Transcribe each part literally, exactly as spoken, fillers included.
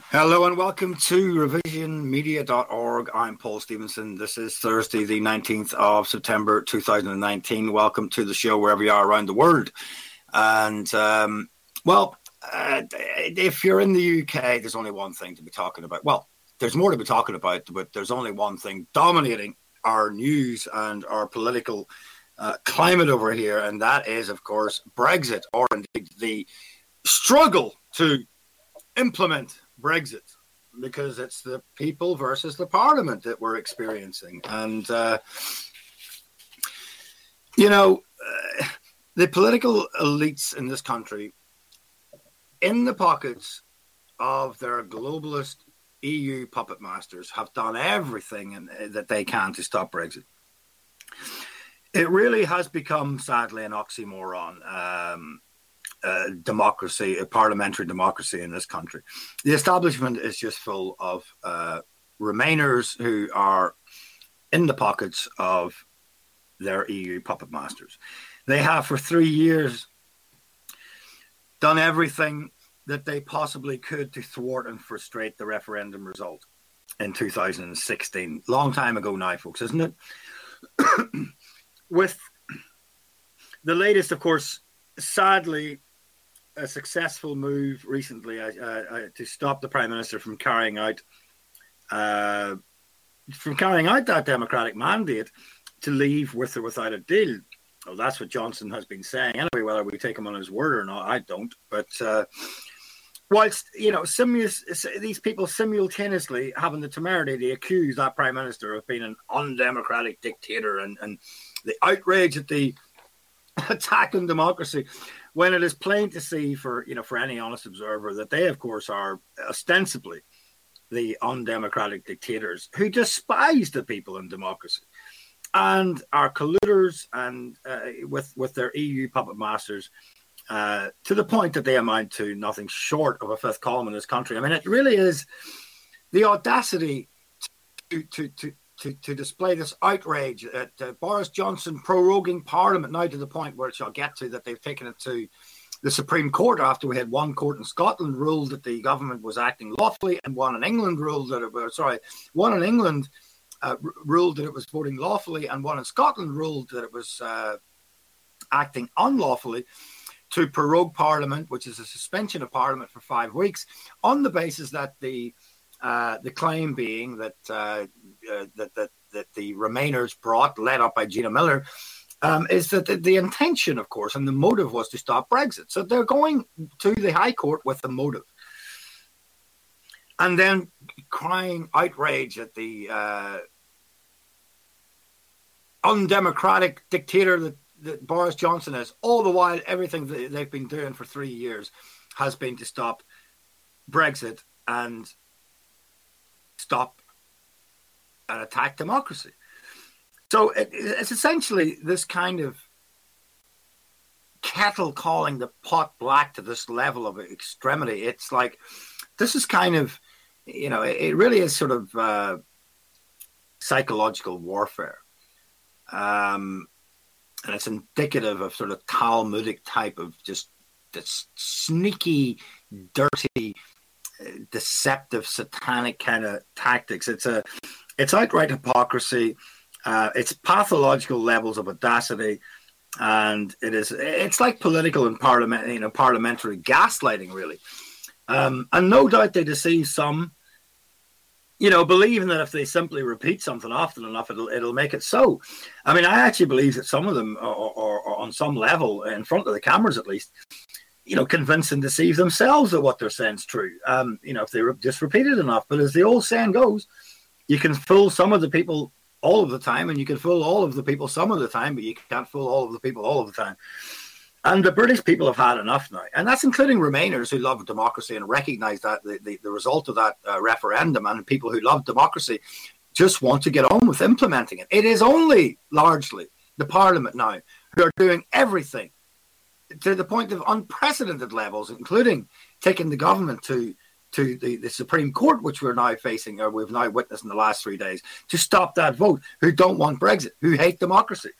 Hello and welcome to revision media dot org. I'm Paul Stevenson. This is Thursday, the nineteenth of September, two thousand nineteen. Welcome to the show wherever you are around the world. And, um, well, uh, if you're in the U K, there's only one thing to be talking about. Well, there's more to be talking about, but there's only one thing dominating our news and our political uh, climate over here, and that is, of course, Brexit, or indeed the struggle to implement Brexit, because it's the people versus the parliament that we're experiencing. And, uh, you know, uh, the political elites in this country, in the pockets of their globalist E U puppet masters, have done everything in, that they can to stop Brexit. It really has become, sadly, an oxymoron. Um, Uh, democracy, a parliamentary democracy in this country. The establishment is just full of uh, Remainers who are in the pockets of their E U puppet masters. They have for three years done everything that they possibly could to thwart and frustrate the referendum result in two thousand sixteen. Long time ago now, folks, isn't it? With the latest, of course, sadly, a successful move recently uh, uh, to stop the Prime Minister from carrying out uh, from carrying out that democratic mandate to leave with or without a deal. Well, that's what Johnson has been saying. Anyway, whether we take him on his word or not, I don't. But uh, whilst, you know, simu- these people simultaneously having the temerity to accuse that Prime Minister of being an undemocratic dictator, and, and the outrage at the attack on democracy, when it is plain to see for, you know, for any honest observer that they, of course, are ostensibly the undemocratic dictators who despise the people in democracy and are colluders and uh, with with their E U puppet masters uh, to the point that they amount to nothing short of a fifth column in this country. I mean, it really is the audacity to to to. To, to display this outrage at uh, Boris Johnson proroguing Parliament now to the point where it shall get to that they've taken it to the Supreme Court after we had one court in Scotland ruled that the government was acting lawfully, and one in England ruled that it was, sorry, one in England uh, r- ruled that it was voting lawfully, and one in Scotland ruled that it was uh, acting unlawfully, to prorogue Parliament, which is a suspension of Parliament for five weeks, on the basis that the Uh, the claim being that, uh, uh, that that that the Remainers brought, led up by Gina Miller, um, is that the, the intention, of course, and the motive was to stop Brexit. So they're going to the High Court with the motive, and then crying outrage at the uh, undemocratic dictator that, that Boris Johnson is. All the while, everything that they've been doing for three years has been to stop Brexit and stop and attack democracy. So it, it's essentially this kind of kettle calling the pot black to this level of extremity. It's like, this is kind of, you know, it, it really is sort of uh, psychological warfare. Um, and it's indicative of sort of Talmudic type of just this sneaky, dirty, deceptive, satanic kind of tactics. It's a, it's outright hypocrisy. Uh, it's pathological levels of audacity, and it is. It's like political and parliament, you know, parliamentary gaslighting, really. Um, and no doubt they deceive some, you know, believing that if they simply repeat something often enough, it'll it'll make it so. I mean, I actually believe that some of them, are, are, are on some level, in front of the cameras at least, you know, convince and deceive themselves that what they're saying is true. Um, you know, if they re- just repeat it enough. But as the old saying goes, you can fool some of the people all of the time, and you can fool all of the people some of the time, but you can't fool all of the people all of the time. And the British people have had enough now. And that's including Remainers who love democracy and recognize that the, the, the result of that uh, referendum, and people who love democracy just want to get on with implementing it. It is only largely the Parliament now who are doing everything to the point of unprecedented levels, including taking the government to to the, the Supreme Court, which we're now facing, or we've now witnessed in the last three days, to stop that vote, who don't want Brexit, who hate democracy.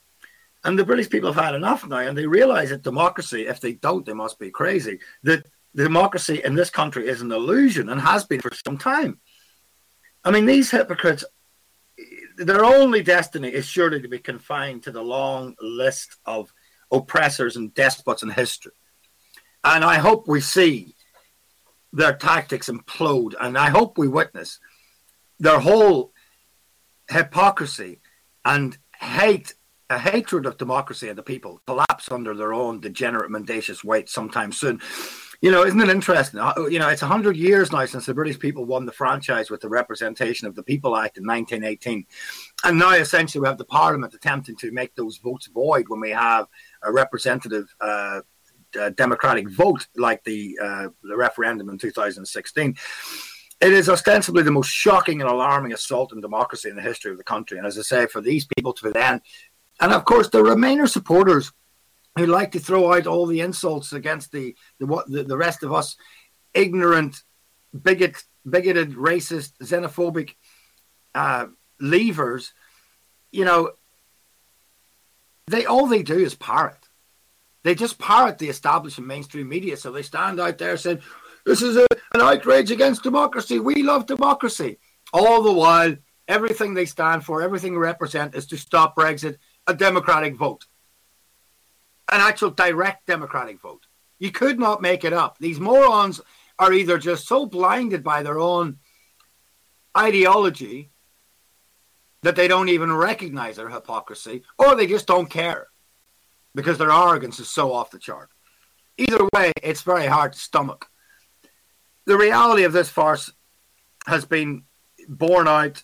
And the British people have had enough now, and they realise that democracy, if they don't, they must be crazy, that the democracy in this country is an illusion and has been for some time. I mean, these hypocrites, their only destiny is surely to be confined to the long list of oppressors and despots in history. And I hope we see their tactics implode, and I hope we witness their whole hypocrisy and hate, a hatred of democracy and the people collapse under their own degenerate, mendacious weight sometime soon. You know, isn't it interesting? You know, it's one hundred years now since the British people won the franchise with the Representation of the People Act in nineteen eighteen. And now essentially we have the Parliament attempting to make those votes void when we have a representative uh, uh, democratic vote like the, uh, the referendum in two thousand sixteen. It is ostensibly the most shocking and alarming assault on democracy in the history of the country. And as I say, for these people to then, and of course the Remainer supporters who like to throw out all the insults against the the what the, the rest of us ignorant, bigot, bigoted, racist, xenophobic uh, leavers, you know, they all they do is parrot. They just parrot the establishment mainstream media. So they stand out there saying, "This is a, an outrage against democracy. We love democracy." All the while, everything they stand for, everything they represent, is to stop Brexit, a democratic vote. An actual direct democratic vote. You could not make it up. These morons are either just so blinded by their own ideology that they don't even recognize their hypocrisy, or they just don't care because their arrogance is so off the chart. Either way, it's very hard to stomach. The reality of this farce has been borne out,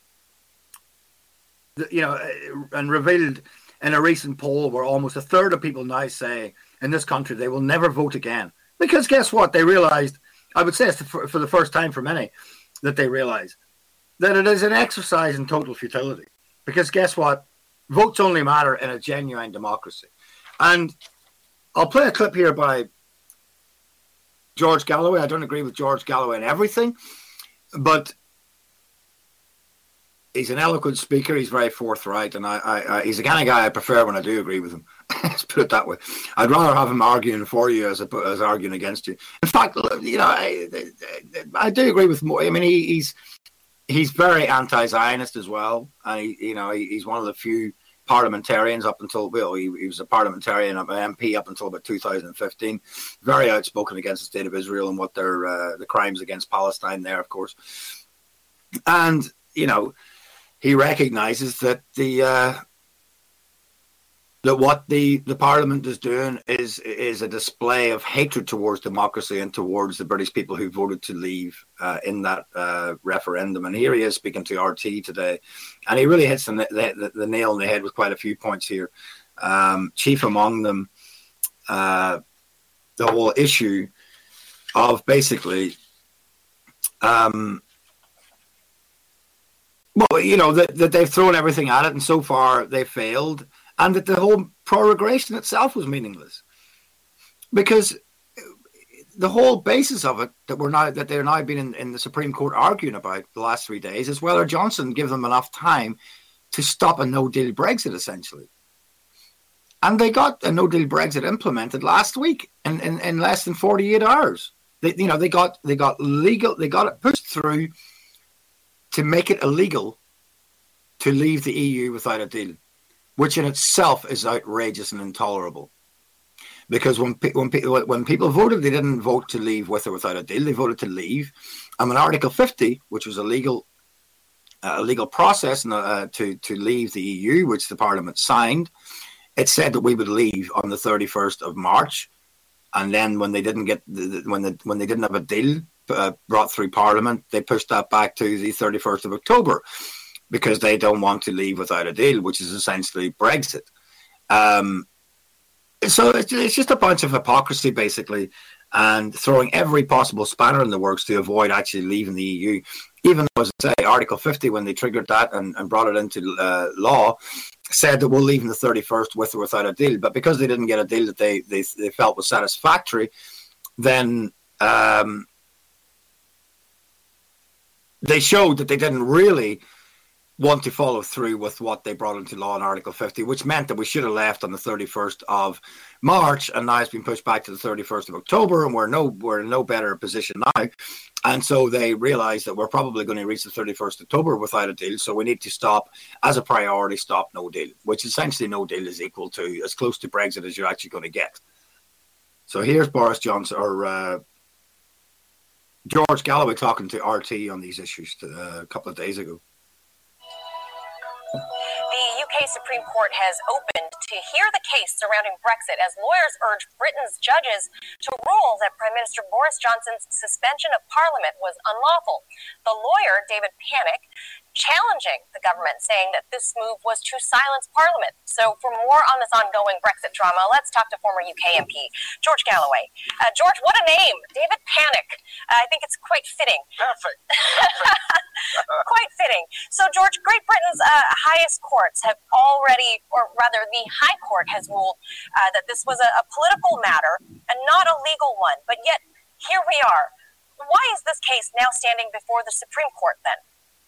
you know, and revealed in a recent poll where almost a third of people now say in this country they will never vote again. Because guess what? They realized, I would say it's for, for the first time for many, that they realize that it is an exercise in total futility. Because guess what? Votes only matter in a genuine democracy. And I'll play a clip here by George Galloway. I don't agree with George Galloway in everything, but he's an eloquent speaker. He's very forthright, and I, I, I, he's the kind of guy I prefer when I do agree with him. Let's put it that way. I'd rather have him arguing for you as, a, as arguing against you. In fact, you know, I, I do agree with more. I mean, he, he's he's very anti-Zionist as well, and he, you know, he, he's one of the few parliamentarians up until, well, he, he was a parliamentarian, an M P up until about two thousand fifteen. Very outspoken against the state of Israel and what their uh, the crimes against Palestine there, of course. And you know, he recognises that the uh, that what the, the Parliament is doing is is a display of hatred towards democracy and towards the British people who voted to leave uh, in that uh, referendum. And here he is speaking to R T today, and he really hits the, the, the nail on the head with quite a few points here. Um, chief among them, uh, the whole issue of basically, um, well, you know, that, that they've thrown everything at it, and so far they failed. And that the whole prorogation itself was meaningless, because the whole basis of it that we're now that they're now been in, in the Supreme Court arguing about the last three days is whether Johnson give them enough time to stop a no-deal Brexit, essentially. And they got a no-deal Brexit implemented last week in, in, in less than forty-eight hours. They, you know, they got they got legal, they got it pushed through to make it illegal to leave the E U without a deal, which in itself is outrageous and intolerable. Because when when when people voted, they didn't vote to leave with or without a deal. They voted to leave. And when Article fifty, which was a legal, uh, a legal process uh, to, to leave the E U, which the Parliament signed, it said that we would leave on the thirty-first of March. And then when they didn't get the, when the, when they didn't have a deal uh, brought through Parliament, they pushed that back to the thirty-first of October. Because they don't want to leave without a deal, which is essentially Brexit. Um, so it's, it's just a bunch of hypocrisy, basically, and throwing every possible spanner in the works to avoid actually leaving the E U. Even though, as I say, Article fifty, when they triggered that and, and brought it into uh, law, said that we'll leave on the thirty-first with or without a deal. But because they didn't get a deal that they, they, they felt was satisfactory, then um, they showed that they didn't really want to follow through with what they brought into law in Article fifty, which meant that we should have left on the thirty-first of March, and now it's been pushed back to the thirty-first of October, and we're no we're in no better position now. And so they realised that we're probably going to reach the thirty-first of October without a deal, so we need to stop, as a priority, stop no deal, which essentially no deal is equal to as close to Brexit as you're actually going to get. So here's Boris Johnson, or uh, George Galloway talking to R T on these issues to, uh, a couple of days ago. The U K Supreme Court has opened to hear the case surrounding Brexit as lawyers urge Britain's judges to rule that Prime Minister Boris Johnson's suspension of Parliament was unlawful. The lawyer, David Pannick, challenging the government, saying that this move was to silence Parliament. So for more on this ongoing Brexit drama, let's talk to former U K M P George Galloway. Uh, George, what a name. David Pannick. Uh, I think it's quite fitting. Perfect. Perfect. Quite fitting. So, George, Great Britain's uh, highest courts have already, or rather the High Court has ruled uh, that this was a, a political matter and not a legal one. But yet, here we are. Why is this case now standing before the Supreme Court, then?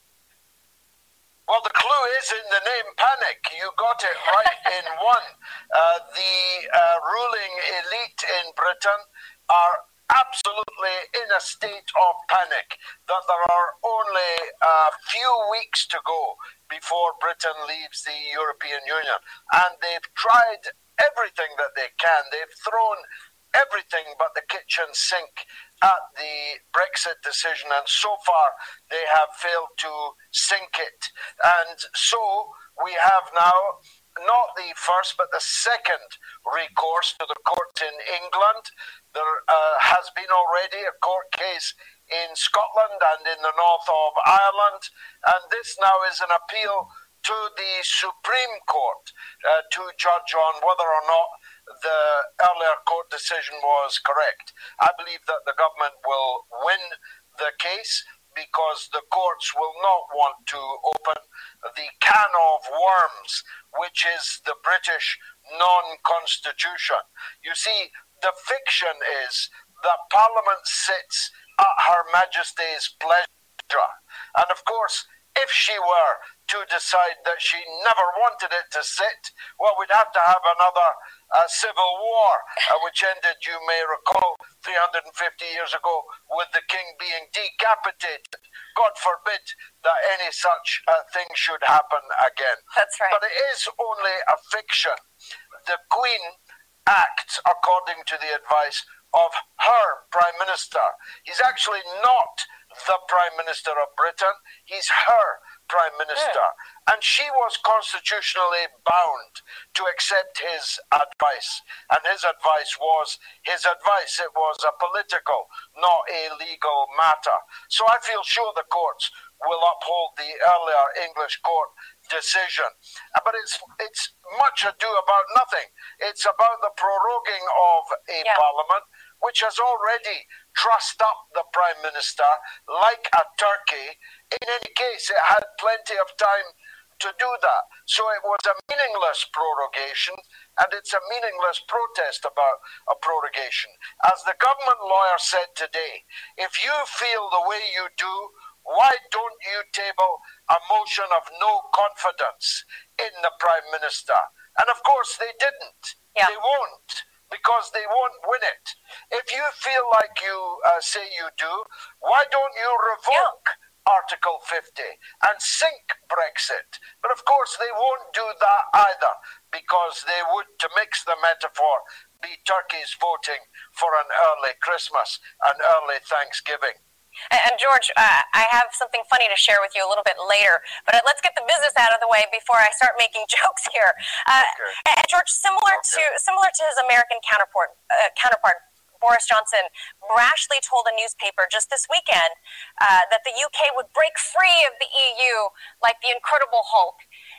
Well, the clue is in the name Pannick. You got it right in one. Uh, the uh, ruling elite in Britain are absolutely in a state of panic that there are only a few weeks to go before Britain leaves the European Union. And they've tried everything that they can. They've thrown everything but the kitchen sink at the Brexit decision, and so far they have failed to sink it. And so we have now not the first but the second recourse to the courts in England. There uh, has been already a court case in Scotland and in the north of Ireland, and this now is an appeal to the Supreme Court uh, to judge on whether or not the earlier court decision was correct. I believe that the government will win the case because the courts will not want to open the can of worms, which is the British non-constitution. You see, the fiction is that Parliament sits at Her Majesty's pleasure. And of course, if she were to decide that she never wanted it to sit, well, we'd have to have another uh, civil war, uh, which ended, you may recall, three hundred fifty years ago with the king being decapitated. God forbid that any such uh, thing should happen again. That's right. But it is only a fiction. The Queen acts according to the advice of her Prime Minister. He's actually not the Prime Minister of Britain. He's her Prime Minister. Yeah. And she was constitutionally bound to accept his advice. And his advice was his advice. It was a political, not a legal matter. So I feel sure the courts will uphold the earlier English court decision. But it's it's much ado about nothing. It's about the proroguing of a yeah. parliament which has already trussed up the Prime Minister like a turkey. In any case, it had plenty of time to do that. So it was a meaningless prorogation, and it's a meaningless protest about a prorogation. As the government lawyer said today, if you feel the way you do, why don't you table a motion of no confidence in the Prime Minister? And of course they didn't. Yeah. They won't, because they won't win it. If you feel like you uh, say you do, why don't you revoke yeah. Article fifty and sink Brexit? But of course they won't do that either, because they would, to mix the metaphor, be turkeys voting for an early Christmas, an early Thanksgiving. And George, uh, I have something funny to share with you a little bit later, but let's get the business out of the way before I start making jokes here. Uh, okay. And George, similar okay. to similar to his American counterpart, uh, counterpart, Boris Johnson brashly told a newspaper just this weekend uh, that the U K would break free of the E U like the Incredible Hulk.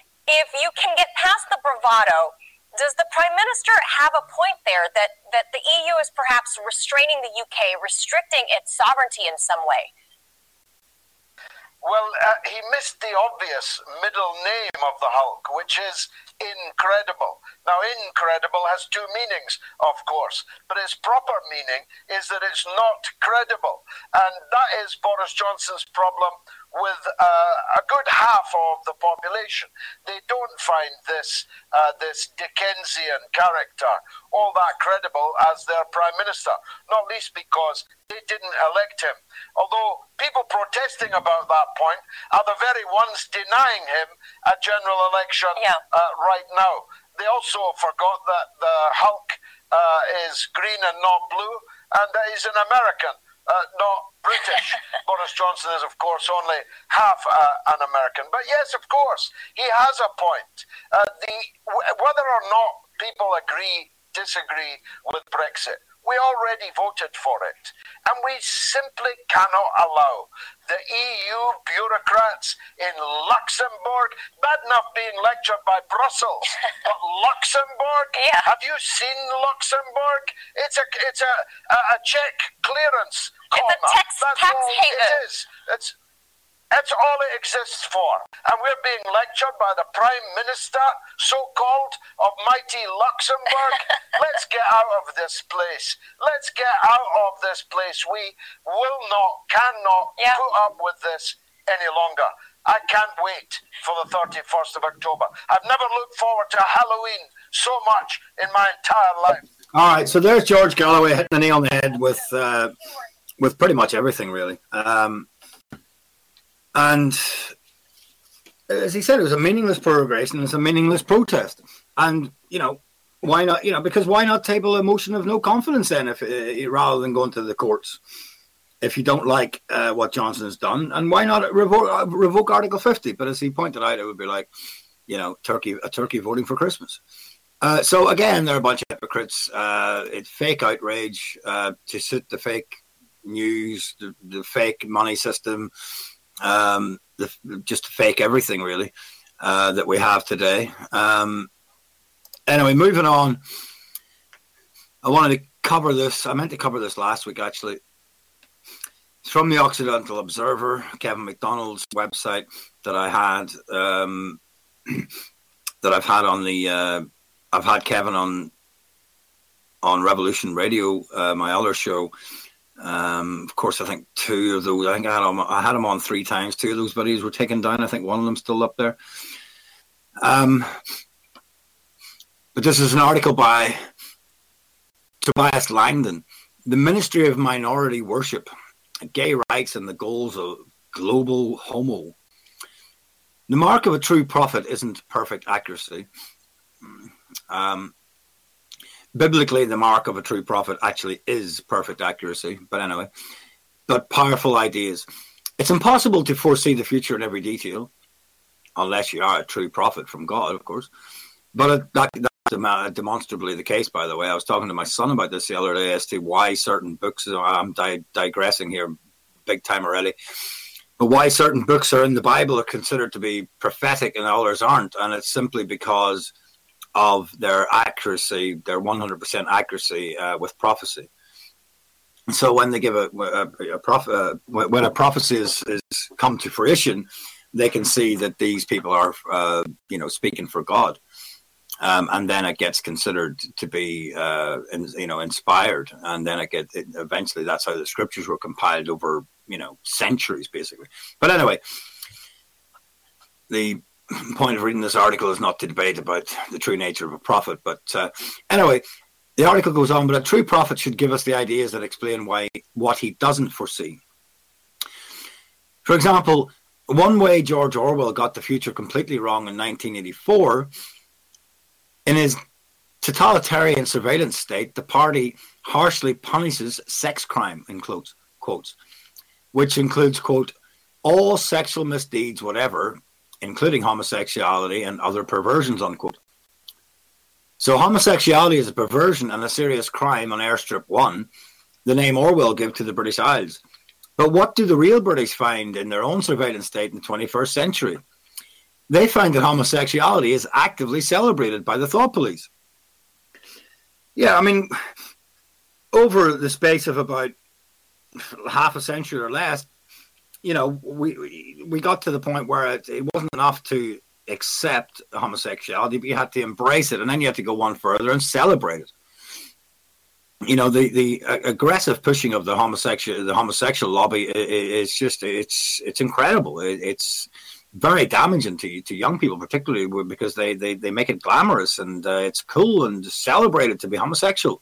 If you can get past the bravado, does the Prime Minister have a point there that, that the E U is perhaps restraining the U K, restricting its sovereignty in some way? Well, uh, he missed the obvious middle name of the Hulk, which is incredible. Now, incredible has two meanings, of course, but its proper meaning is that it's not credible. And that is Boris Johnson's problem with uh, a good half of the population. They don't find this uh, this Dickensian character all that credible as their prime minister, not least because they didn't elect him. Although people protesting about that point are the very ones denying him a general election yeah. uh, right now. They also forgot that the Hulk uh, is green and not blue, and that he's an American. Uh, not British. Boris Johnson is, of course, only half uh, an American. But yes, of course, he has a point. Uh, the w- whether or not people agree, disagree with Brexit, we already voted for it. And we simply cannot allow the E U bureaucrats in Luxembourg, bad enough being lectured by Brussels, but Luxembourg? Yeah. Have you seen Luxembourg? It's a it's a, a, a check clearance corner. It's a tax, That's tax all haven. it is. It's That's all it exists for. And we're being lectured by the Prime Minister, so-called, of mighty Luxembourg. Let's get out of this place. Let's get out of this place. We will not, cannot yeah. put up with this any longer. I can't wait for the thirty-first of October. I've never looked forward to Halloween so much in my entire life. All right, so there's George Galloway hitting the nail on the head with, uh, with pretty much everything, really. Um, And as he said, it was a meaningless prorogation. It's a meaningless protest. And, you know, why not, you know, because why not table a motion of no confidence then if uh, rather than going to the courts if you don't like uh, what Johnson's done? And why not revoke, uh, revoke Article fifty? But as he pointed out, it would be like, you know, turkey a turkey voting for Christmas. Uh, so, again, they're a bunch of hypocrites. Uh, it's fake outrage uh, to suit the fake news, the, the fake money system. Um, the, just fake everything really uh, that we have today. Um, anyway, moving on. I wanted to cover this. I meant to cover this last week actually. It's from the Occidental Observer, Kevin MacDonald's website that I had um, that I've had on the. Uh, I've had Kevin on on Revolution Radio, uh, my other show. Um, of course, I think two of those. I think I had him. I had him on three times. Two of those videos were taken down. I think one of them's still up there. Um, but this is an article by Tobias Langdon, "The Ministry of Minority Worship, Gay Rights and the Goals of Global Homo. The mark of a true prophet isn't perfect accuracy. Um, Biblically, the mark of a true prophet actually is perfect accuracy, but anyway, but powerful ideas. It's impossible to foresee the future in every detail, unless you are a true prophet from God, of course. But it, that, that's demonstrably the case, by the way. I was talking to my son about this the other day as to why certain books, I'm di- digressing here big time already, but why certain books are in the Bible are considered to be prophetic and others aren't, and it's simply because of their accuracy, their one hundred percent accuracy uh, with prophecy. So when they give a, a, a prof, uh, when a prophecy is, is come to fruition, they can see that these people are, uh, you know, speaking for God, um, and then it gets considered to be, uh, in, you know, inspired, and then it get it, eventually that's how the scriptures were compiled over, you know, centuries, basically. But anyway, the point of reading this article is not to debate about the true nature of a prophet, but uh, anyway, the article goes on, but a true prophet should give us the ideas that explain why what he doesn't foresee. For example, one way George Orwell got the future completely wrong in nineteen eighty-four, in his totalitarian surveillance state, the party harshly punishes sex crime, in quotes, quotes, which includes, quote, all sexual misdeeds, whatever, including homosexuality and other perversions, unquote. So homosexuality is a perversion and a serious crime on Airstrip one, the name Orwell gave to the British Isles. But what do the real British find in their own surveillance state in the twenty-first century? They find that homosexuality is actively celebrated by the thought police. Yeah, I mean, over the space of about half a century or less, you know, we we got to the point where it, it wasn't enough to accept homosexuality, but you had to embrace it, and then you had to go one further and celebrate it. You know, the, the aggressive pushing of the homosexual the homosexual lobby is just it's it's incredible. It's very damaging to to young people, particularly because they, they, they make it glamorous and uh, it's cool and celebrated to be homosexual.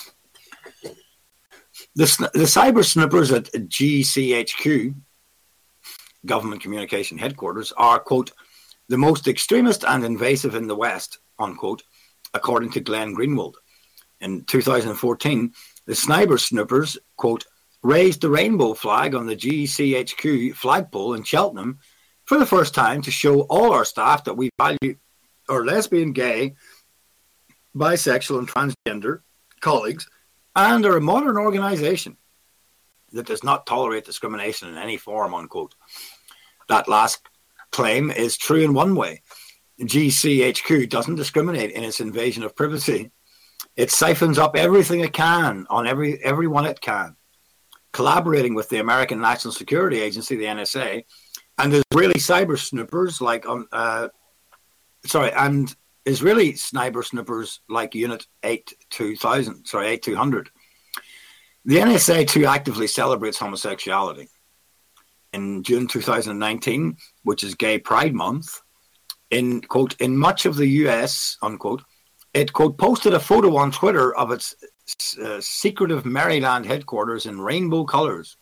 The, the cyber snoopers at G C H Q, Government Communication Headquarters, are, quote, the most extremist and invasive in the West, unquote, according to Glenn Greenwald. In two thousand fourteen, the cyber snoopers, quote, raised the rainbow flag on the G C H Q flagpole in Cheltenham for the first time to show all our staff that we value our lesbian, gay, bisexual and transgender colleagues and are a modern organisation that does not tolerate discrimination in any form, unquote. That last claim is true in one way. G C H Q doesn't discriminate in its invasion of privacy. It siphons up everything it can on every everyone it can, collaborating with the American National Security Agency, the N S A, and Israeli cyber snoopers like um, uh, sorry, and Israeli cyber snoopers like Unit eight two thousand, sorry, eight two hundred. The N S A too actively celebrates homosexuality. In June two thousand nineteen, which is Gay Pride Month, in quote in much of the U S, unquote, it quote posted a photo on Twitter of its uh, secretive Maryland headquarters in rainbow colors,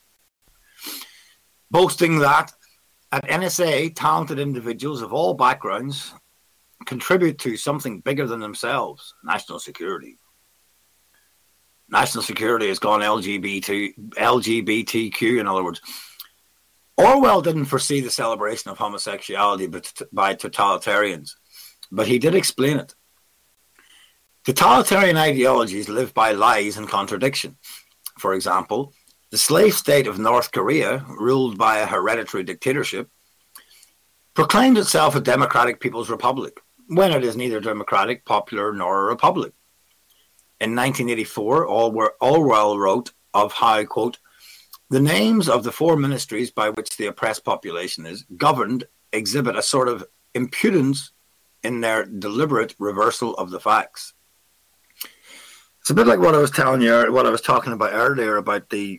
boasting that at N S A, talented individuals of all backgrounds contribute to something bigger than themselves, national security. National security has gone L G B T, L G B T Q, in other words. Orwell didn't foresee the celebration of homosexuality by totalitarians, but he did explain it. Totalitarian ideologies live by lies and contradiction. For example, the slave state of North Korea, ruled by a hereditary dictatorship, proclaimed itself a democratic people's republic, when it is neither democratic, popular, nor a republic. In nineteen eighty-four, Orwell wrote of how, quote, the names of the four ministries by which the oppressed population is governed exhibit a sort of impudence in their deliberate reversal of the facts. It's a bit like what I was telling you, what I was talking about earlier about the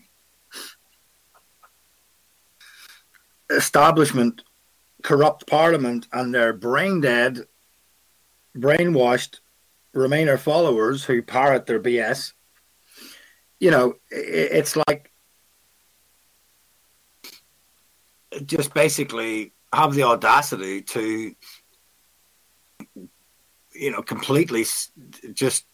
establishment, corrupt parliament, and their brain-dead, brainwashed Remainer followers who parrot their B S. You know, it's like just basically have the audacity to, you know, completely just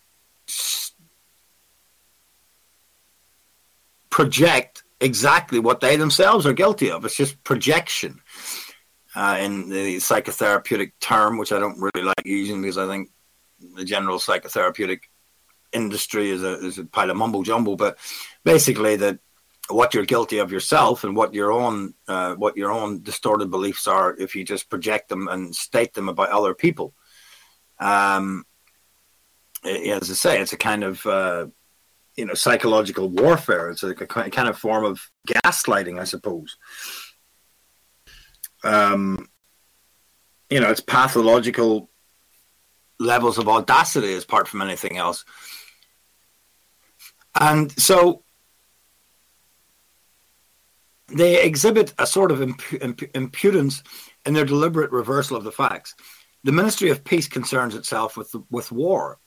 project exactly what they themselves are guilty of. It's just projection. Uh, in the psychotherapeutic term, which I don't really like using because I think the general psychotherapeutic industry is a, is a pile of mumbo jumbo, but basically that what you're guilty of yourself and what your own uh, what your own distorted beliefs are if you just project them and state them about other people. Um, as I say, it's a kind of uh, you know psychological warfare. It's a, a kind of form of gaslighting, I suppose. Um, you know, it's pathological levels of audacity apart from anything else. And so they exhibit a sort of imp- imp- impudence in their deliberate reversal of the facts. The Ministry of Peace concerns itself with with war.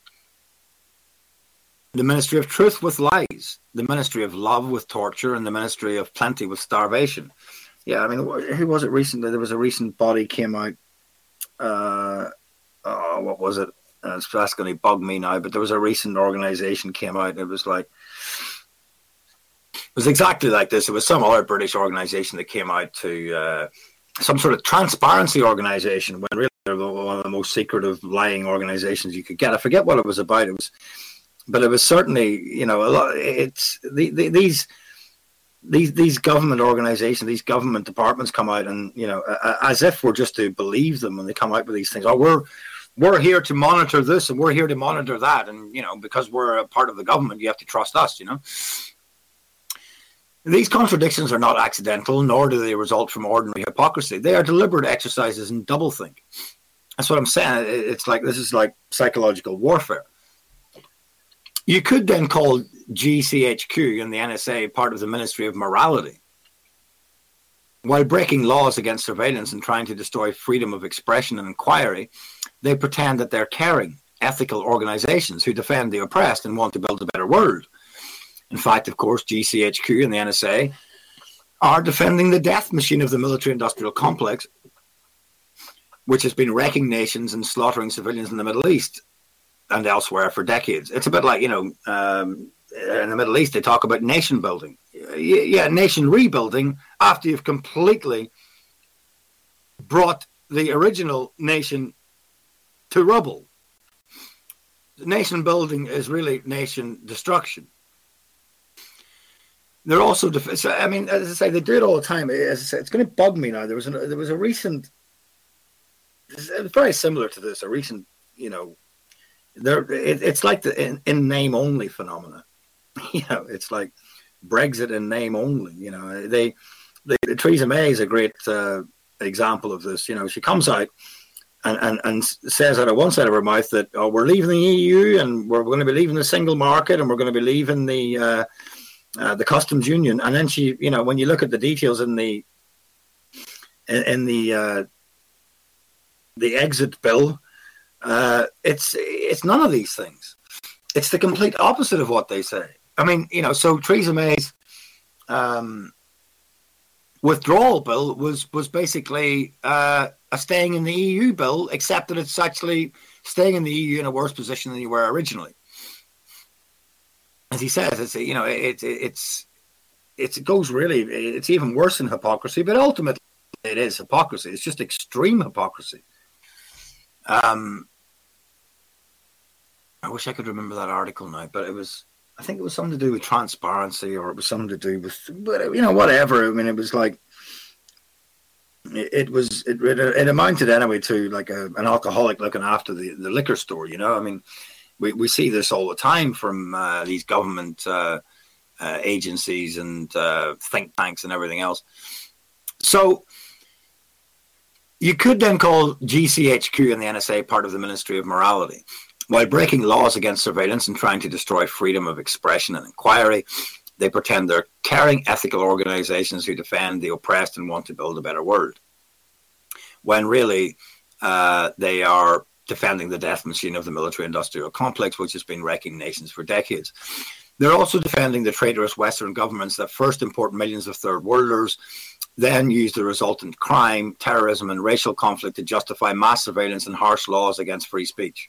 The Ministry of Truth with lies. The Ministry of Love with torture, and the Ministry of Plenty with starvation. Yeah, I mean, who was it recently? There was a recent body came out. Uh, oh, what was it? Uh, that's going to bug me now. But there was a recent organisation came out. And it was like, it was exactly like this. It was some other British organisation that came out to uh, some sort of transparency organisation when really they're one of the most secretive, lying organisations you could get. I forget what it was about. It was, but it was certainly, you know, a lot. It's the, the, these. These these government organisations, these government departments come out and, you know, as if we're just to believe them when they come out with these things. Oh, we're we're here to monitor this and we're here to monitor that. And, you know, because we're a part of the government, you have to trust us, you know. These contradictions are not accidental, nor do they result from ordinary hypocrisy. They are deliberate exercises in doublethink. That's what I'm saying. It's like, this is like psychological warfare. You could then call G C H Q and the N S A part of the Ministry of Morality. While breaking laws against surveillance and trying to destroy freedom of expression and inquiry, they pretend that they're caring, ethical organizations who defend the oppressed and want to build a better world. In fact, of course, G C H Q and the N S A are defending the death machine of the military-industrial complex, which has been wrecking nations and slaughtering civilians in the Middle East and elsewhere for decades. It's a bit like, you know, um, in the Middle East, they talk about nation building. Yeah, nation rebuilding after you've completely brought the original nation to rubble. Nation building is really nation destruction. They're also, def- I mean, as I say, they do it all the time. As I say, it's going to bug me now. There was a, there was a recent, very similar to this, a recent, you know, there. It, it's like the in, in name only phenomena. You know, it's like Brexit in name only. You know, they, they Theresa May is a great uh, example of this. You know, she comes out and, and, and says out of one side of her mouth that, oh, we're leaving the E U and we're going to be leaving the single market and we're going to be leaving the uh, uh, the customs union. And then she, you know, when you look at the details in the in, in the uh, the exit bill, uh, it's it's none of these things. It's the complete opposite of what they say. I mean, you know, so Theresa May's um, withdrawal bill was was basically uh, a staying in the E U bill, except that it's actually staying in the E U in a worse position than you were originally. As he says, it's you know, it, it it's it's it goes really, it's even worse than hypocrisy, but ultimately it is hypocrisy. It's just extreme hypocrisy. Um, I wish I could remember that article now, but it was. I think it was something to do with transparency, or it was something to do with, you know, whatever. I mean, it was like, it, it was, it, it, it amounted anyway to like a, an alcoholic looking after the, the liquor store, you know. I mean, we, we see this all the time from uh, these government uh, uh, agencies and uh, think tanks and everything else. So you could then call G C H Q and the N S A part of the Ministry of Morality. While breaking laws against surveillance and trying to destroy freedom of expression and inquiry, they pretend they're caring, ethical organizations who defend the oppressed and want to build a better world. When really, uh, they are defending the death machine of the military-industrial complex, which has been wrecking nations for decades. They're also defending the traitorous Western governments that first import millions of third worlders, then use the resultant crime, terrorism, and racial conflict to justify mass surveillance and harsh laws against free speech.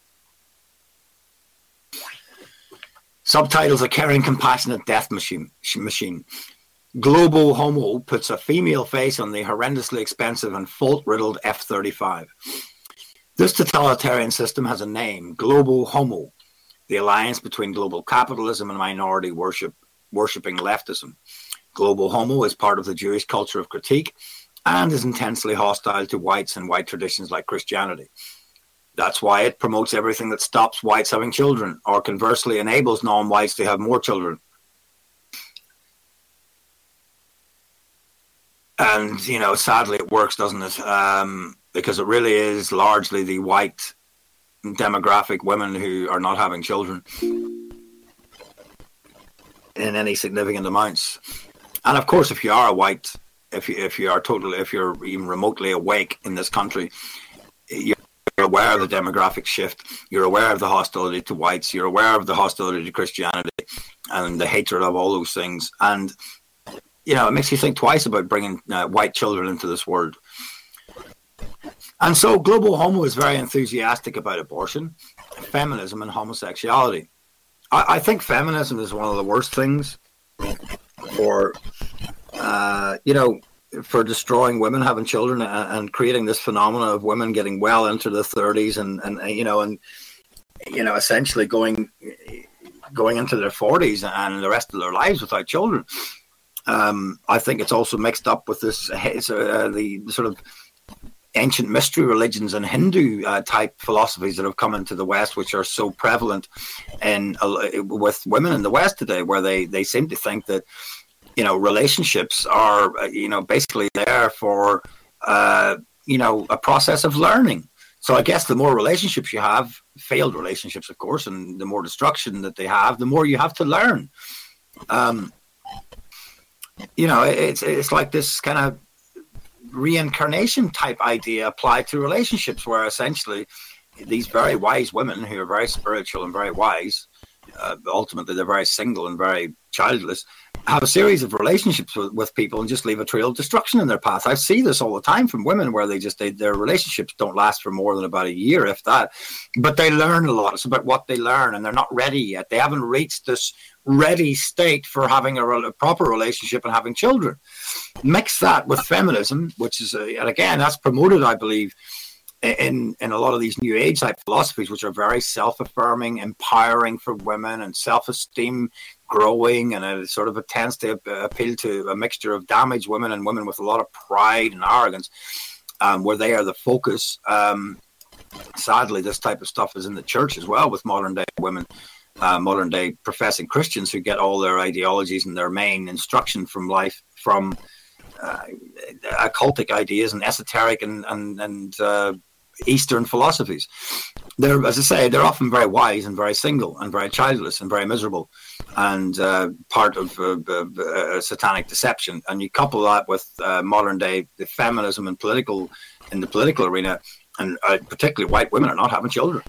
Subtitles: A caring, compassionate death machine. machine. Global Homo puts a female face on the horrendously expensive and fault-riddled F thirty-five. This totalitarian system has a name: Global Homo, the alliance between global capitalism and minority worship, worshipping leftism. Global Homo is part of the Jewish culture of critique and is intensely hostile to whites and white traditions like Christianity. That's why it promotes everything that stops whites having children, or conversely enables non-whites to have more children. And, you know, sadly it works, doesn't it? Um, because it really is largely the white demographic women who are not having children in any significant amounts. And of course, if you are a white, if you, if you are totally, if you're even remotely awake in this country, you're You're aware of the demographic shift. You're aware of the hostility to whites. You're aware of the hostility to Christianity and the hatred of all those things. And, you know, it makes you think twice about bringing uh, white children into this world. And so Global Homo is very enthusiastic about abortion, feminism, and homosexuality. I, I think feminism is one of the worst things for, uh, you know, for destroying women having children and, and creating this phenomena of women getting well into the thirties and, and you know and you know essentially going going into their forties and the rest of their lives without children. Um, I think it's also mixed up with this uh, the sort of ancient mystery religions and Hindu uh, type philosophies that have come into the West, which are so prevalent in uh, with women in the West today, where they they seem to think that you know, relationships are, you know, basically there for, uh, you know, a process of learning. So I guess the more relationships you have, failed relationships, of course, and the more destruction that they have, the more you have to learn. Um, you know, it's it's like this kind of reincarnation type idea applied to relationships, where essentially these very wise women who are very spiritual and very wise, uh, ultimately they're very single and very childless, have a series of relationships with, with people and just leave a trail of destruction in their path. I see this all the time from women where they just, they, their relationships don't last for more than about a year, if that, but they learn a lot. It's about what they learn, and they're not ready yet. They haven't reached this ready state for having a, a proper relationship and having children. Mix that with feminism, which is, a, and again, that's promoted, I believe, in in a lot of these new age type philosophies, which are very self-affirming, empowering for women, and self-esteem growing, and it sort of it tends to appeal to a mixture of damaged women and women with a lot of pride and arrogance, um, where they are the focus. Um, sadly, this type of stuff is in the church as well, with modern day women, uh, modern day professing Christians who get all their ideologies and their main instruction from life from uh, occultic ideas and esoteric and and and uh, Eastern philosophies. They're, as I say, they're often very wise and very single and very childless and very miserable, and uh, part of uh, uh, satanic deception. And you couple that with uh, modern day the feminism and political in the political arena, and uh, particularly white women are not having children.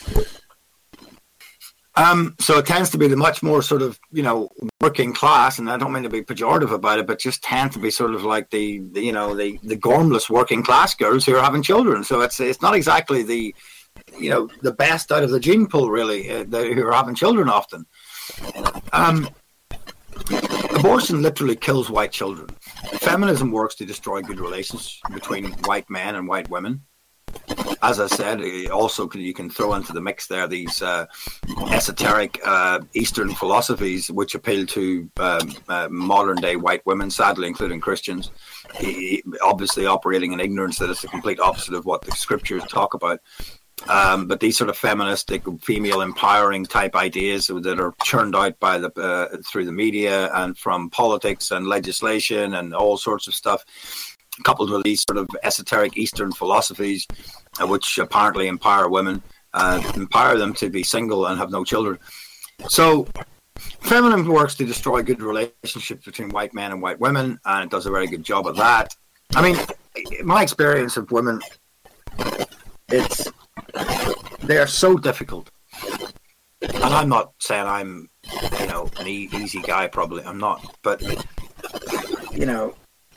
Um, so it tends to be the much more sort of, you know, working class, and I don't mean to be pejorative about it, but just tend to be sort of like the, the you know, the, the gormless working class girls who are having children. So it's it's not exactly the, you know, the best out of the gene pool, really, uh, the, who are having children often. Um, abortion literally kills white children. Feminism works to destroy good relations between white men and white women. As I said, also you can throw into the mix there these uh, esoteric uh, Eastern philosophies which appeal to um, uh, modern day white women, sadly including Christians, obviously operating in ignorance that it's the complete opposite of what the scriptures talk about. Um, but these sort of feministic, female empowering type ideas that are churned out by the uh, through the media and from politics and legislation and all sorts of stuff, coupled with these sort of esoteric Eastern philosophies, uh, which apparently empower women, uh, empower them to be single and have no children. So feminism works to destroy good relationships between white men and white women, and it does a very good job of that. I mean, my experience of women, it's they are so difficult. And I'm not saying I'm, you know, an e- easy guy, probably. I'm not. But, you know,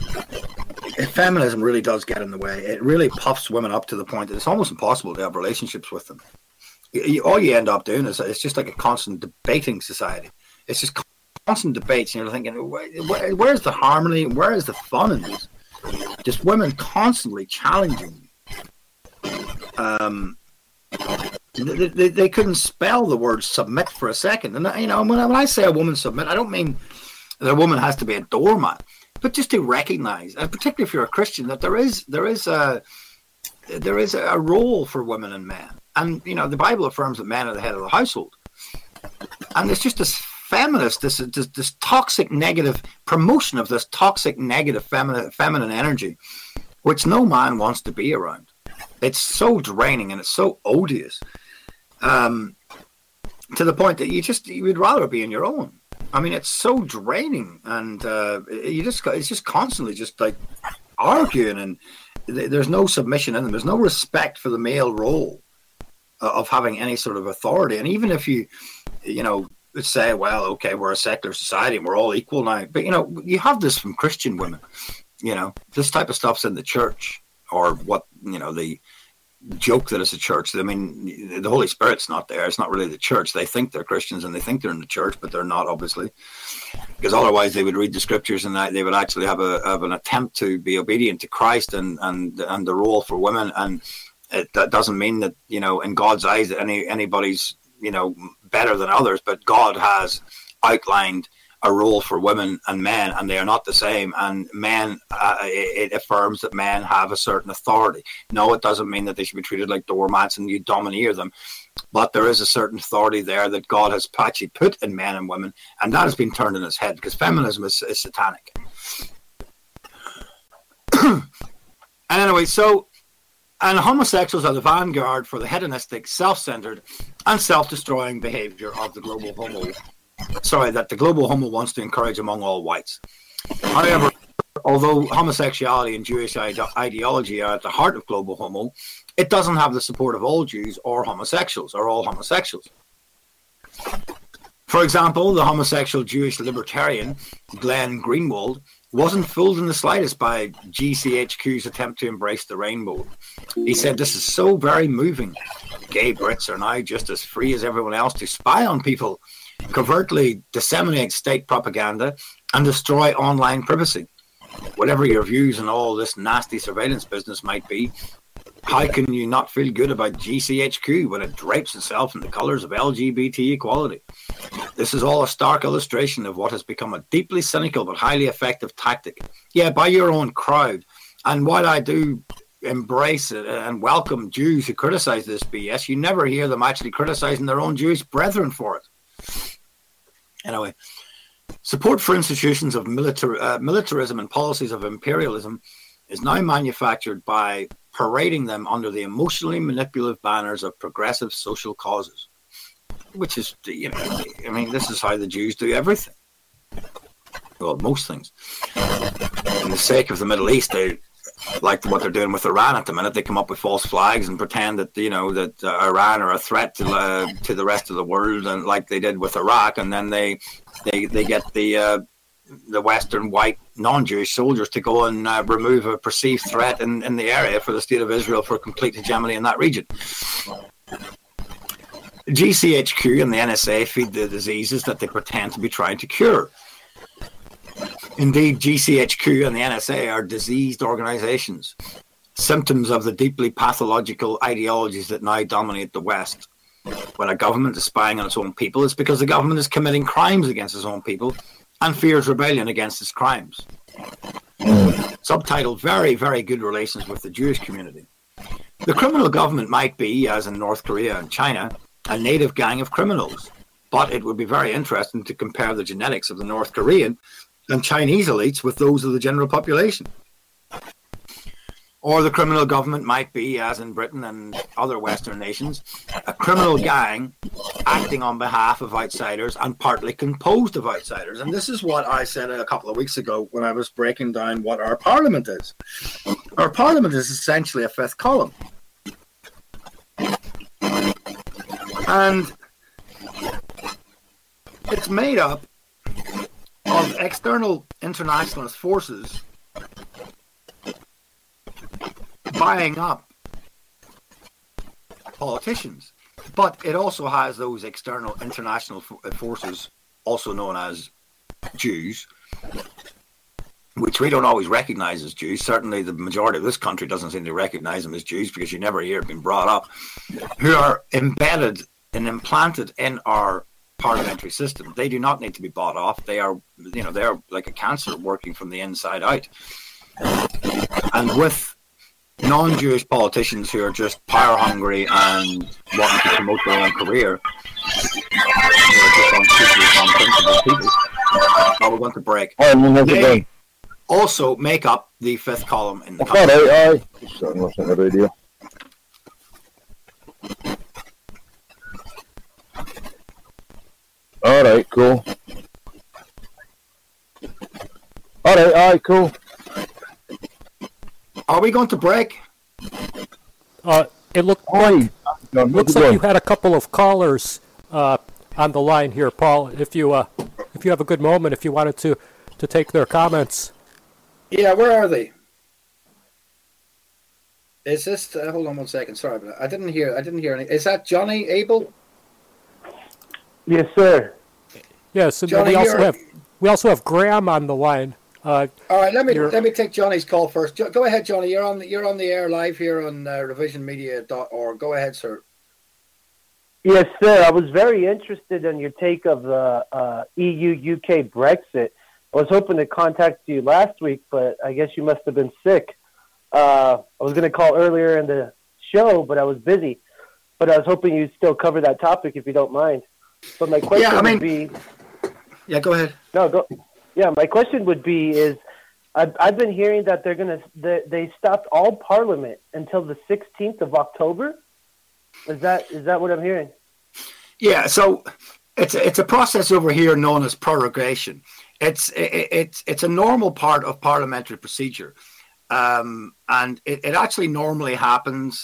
feminism really does get in the way. It really puffs women up to the point that it's almost impossible to have relationships with them. You, all you end up doing is it's just like a constant debating society. It's just constant debates, and you're thinking, where, where's the harmony? Where is the fun in this? Just women constantly challenging you. Um, they, they, they couldn't spell the word submit for a second. And, you know, when I, when I say a woman submit, I don't mean that a woman has to be a doormat, but just to recognize, and particularly if you're a Christian, that there is there is a there is a role for women and men. And, you know, the Bible affirms that men are the head of the household. And there's just this feminist, this this, this toxic negative promotion of this toxic negative feminine feminine energy, which no man wants to be around. It's so draining and it's so odious, um, to the point that you just you would rather be in your own. I mean, it's so draining, and uh, you just it's just constantly just like arguing, and th- there's no submission in them. There's no respect for the male role uh, of having any sort of authority. And even if you, you know, say, well, okay, we're a secular society and we're all equal now, but you know, you have this from Christian women. You know, this type of stuff's in the church, or what you know the joke that it's a church. I mean, the Holy Spirit's not there. It's not really the church. They think they're Christians and they think they're in the church, but they're not, obviously, because otherwise they would read the scriptures and they would actually have a have an attempt to be obedient to Christ and and and the role for women. And it, that doesn't mean that, you know, in God's eyes that any anybody's, you know, better than others, but God has outlined a role for women and men, and they are not the same. And men, uh, it, it affirms that men have a certain authority. No, it doesn't mean that they should be treated like doormats and you domineer them. But there is a certain authority there that God has actually put in men and women, and that has been turned in its head because feminism is, is satanic. And anyway, so, and homosexuals are the vanguard for the hedonistic, self-centered, and self-destroying behavior of the global homo. Sorry, that the global homo wants to encourage among all whites. However, although homosexuality and Jewish ide- ideology are at the heart of global homo, it doesn't have the support of all Jews or homosexuals, or all homosexuals. For example, the homosexual Jewish libertarian Glenn Greenwald wasn't fooled in the slightest by G C H Q's attempt to embrace the rainbow. He said, "This is so very moving. Gay Brits are now just as free as everyone else to spy on people, covertly disseminate state propaganda, and destroy online privacy. Whatever your views on all this nasty surveillance business might be, how can you not feel good about G C H Q when it drapes itself in the colours of L G B T equality? This is all a stark illustration of what has become a deeply cynical but highly effective tactic. Yeah, by your own crowd. And while I do embrace it and welcome Jews who criticise this B S, you never hear them actually criticising their own Jewish brethren for it. Anyway, support for institutions of militar, uh, militarism and policies of imperialism is now manufactured by parading them under the emotionally manipulative banners of progressive social causes, which is, you know, I mean, this is how the Jews do everything. Well, most things. In the sake of the Middle East, they, like what they're doing with Iran at the minute, they come up with false flags and pretend that, you know, that uh, Iran are a threat to uh, to the rest of the world, and like they did with Iraq, and then they they they get the uh, the Western white non-Jewish soldiers to go and uh, remove a perceived threat in, in the area for the state of Israel for complete hegemony in that region. G C H Q and the N S A feed the diseases that they pretend to be trying to cure. Indeed, G C H Q and the N S A are diseased organizations, symptoms of the deeply pathological ideologies that now dominate the West. When a government is spying on its own people, it's because the government is committing crimes against its own people and fears rebellion against its crimes. Subtitled, Very, Very Good Relations with the Jewish Community. The criminal government might be, as in North Korea and China, a native gang of criminals, but it would be very interesting to compare the genetics of the North Korean and Chinese elites with those of the general population. Or the criminal government might be, as in Britain and other Western nations, a criminal gang acting on behalf of outsiders and partly composed of outsiders. And this is what I said a couple of weeks ago when I was breaking down what our parliament is. Our parliament is essentially a fifth column. And it's made up of external internationalist forces buying up politicians, but it also has those external international forces, also known as Jews, which we don't always recognize as Jews. Certainly the majority of this country doesn't seem to recognize them as Jews because you never hear it being brought up, who are embedded and implanted in our parliamentary system. They do not need to be bought off. They are, you know, they're like a cancer working from the inside out. And with non-Jewish politicians who are just power hungry and wanting to promote their own career, who are just on principled people. Oh, we're going to break. They also make up the fifth column in the country. the radio. All right, cool. All right, all right, cool. Are we going to break? Uh, it looked like, no, looks like you had a couple of callers uh, on the line here, Paul. If you uh, if you have a good moment, if you wanted to to take their comments. Yeah, where are they? Is this? Uh, hold on one second. Sorry, but I didn't hear. I didn't hear any. Is that Johnny Abel? Yes, sir. Yes, and Johnny, we also you're- have we also have Graham on the line. Uh, All right, let me You're- let me take Johnny's call first. Jo- Go ahead, Johnny. You're on the, you're on the air live here on uh, revision media dot org. Go ahead, sir. Yes, sir. I was very interested in your take of the uh, E U U K Brexit. I was hoping to contact you last week, but I guess you must have been sick. Uh, I was going to call earlier in the show, but I was busy. But I was hoping you'd still cover that topic if you don't mind. But my question yeah, I mean, would be... Yeah, go ahead. No, go. Yeah, my question would be is, I've, I've been hearing that they're going to, they, they stopped all Parliament until the sixteenth of October. Is that is that what I'm hearing? Yeah, so it's a, it's a process over here known as prorogation. It's it, it's it's a normal part of parliamentary procedure, um, and it, it actually normally happens.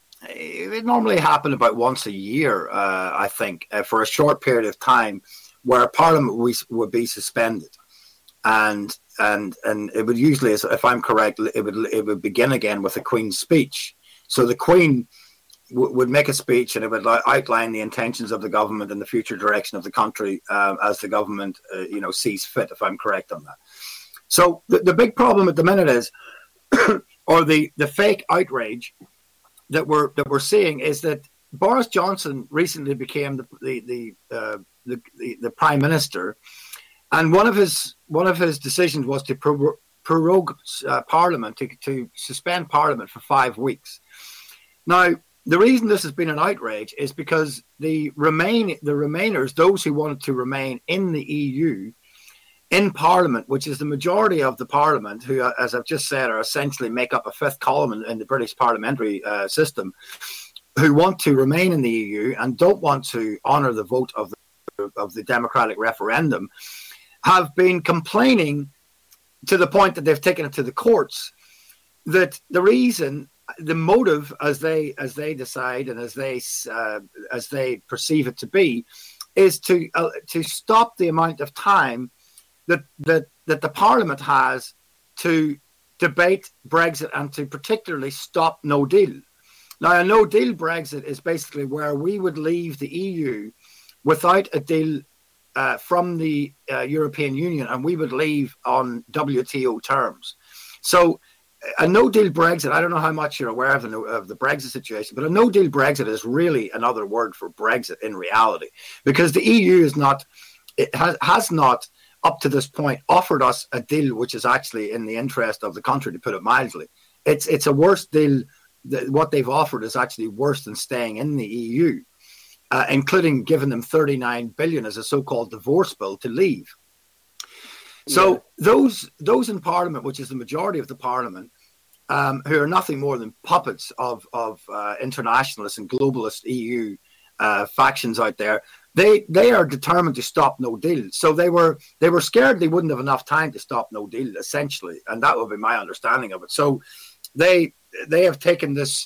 It normally happens about once a year, uh, I think, uh, for a short period of time, where Parliament would, would be suspended, and and and it would usually, if I'm correct, it would it would begin again with the Queen's speech. So the Queen w- would make a speech, and it would li- outline the intentions of the government and the future direction of the country um, as the government, uh, you know, sees fit. If I'm correct on that. So the, the big problem at the minute is, or the the fake outrage that we're that we're seeing is that Boris Johnson recently became the the the, uh, the, the, the prime minister, and one of his one of his decisions was to prorogue, prorogue uh, Parliament to, to suspend Parliament for five weeks. Now, the reason this has been an outrage is because the remain the Remainers, those who wanted to remain in the E U, in Parliament, which is the majority of the Parliament, who, as I've just said, are essentially make up a fifth column in, in the British parliamentary uh, system, who want to remain in the E U and don't want to honour the vote of the, of the democratic referendum, have been complaining to the point that they've taken it to the courts, that the reason, the motive, as they as they decide and as they uh, as they perceive it to be, is to uh, to stop the amount of time that that that the Parliament has to debate Brexit and to particularly stop no deal. Now, a no deal Brexit is basically where we would leave the E U without a deal uh, from the uh, European Union, and we would leave on W T O terms. So a no deal Brexit, I don't know how much you're aware of the, of the Brexit situation, but a no deal Brexit is really another word for Brexit in reality, because the E U is not, it has, has not up to this point offered us a deal which is actually in the interest of the country, to put it mildly. It's it's a worse deal. What they've offered is actually worse than staying in the E U, uh, including giving them thirty-nine billion as a so-called divorce bill to leave. So yeah. those those in Parliament, which is the majority of the Parliament, um, who are nothing more than puppets of of uh, internationalist and globalist E U uh, factions out there, They they are determined to stop no deal. So they were they were scared they wouldn't have enough time to stop no deal, essentially, and that would be my understanding of it. So they they have taken this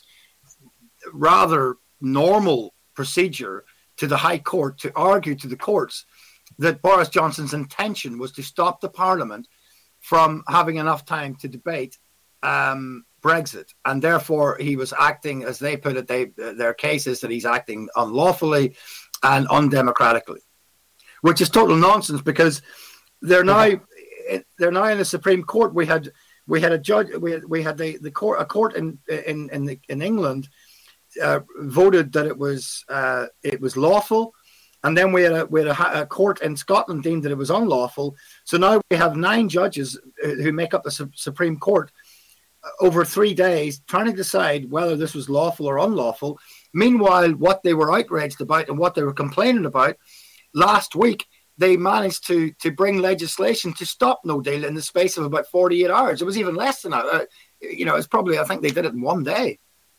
rather normal procedure to the High Court to argue to the courts that Boris Johnson's intention was to stop the Parliament from having enough time to debate um, Brexit, and therefore he was acting, as they put it, they their case is that he's acting unlawfully and undemocratically, which is total nonsense, because they're now they're now in the Supreme Court. We had we had a judge we had, we had the, the court a court in in in, the, in England uh, voted that it was uh, it was lawful, and then we had a we had a, a court in Scotland deemed that it was unlawful. So now we have nine judges who make up the Su- Supreme Court over three days trying to decide whether this was lawful or unlawful. Meanwhile, what they were outraged about and what they were complaining about last week, they managed to to bring legislation to stop no deal in the space of about forty-eight hours. It was even less than that. Uh, you know, it's probably, I think they did it in one day.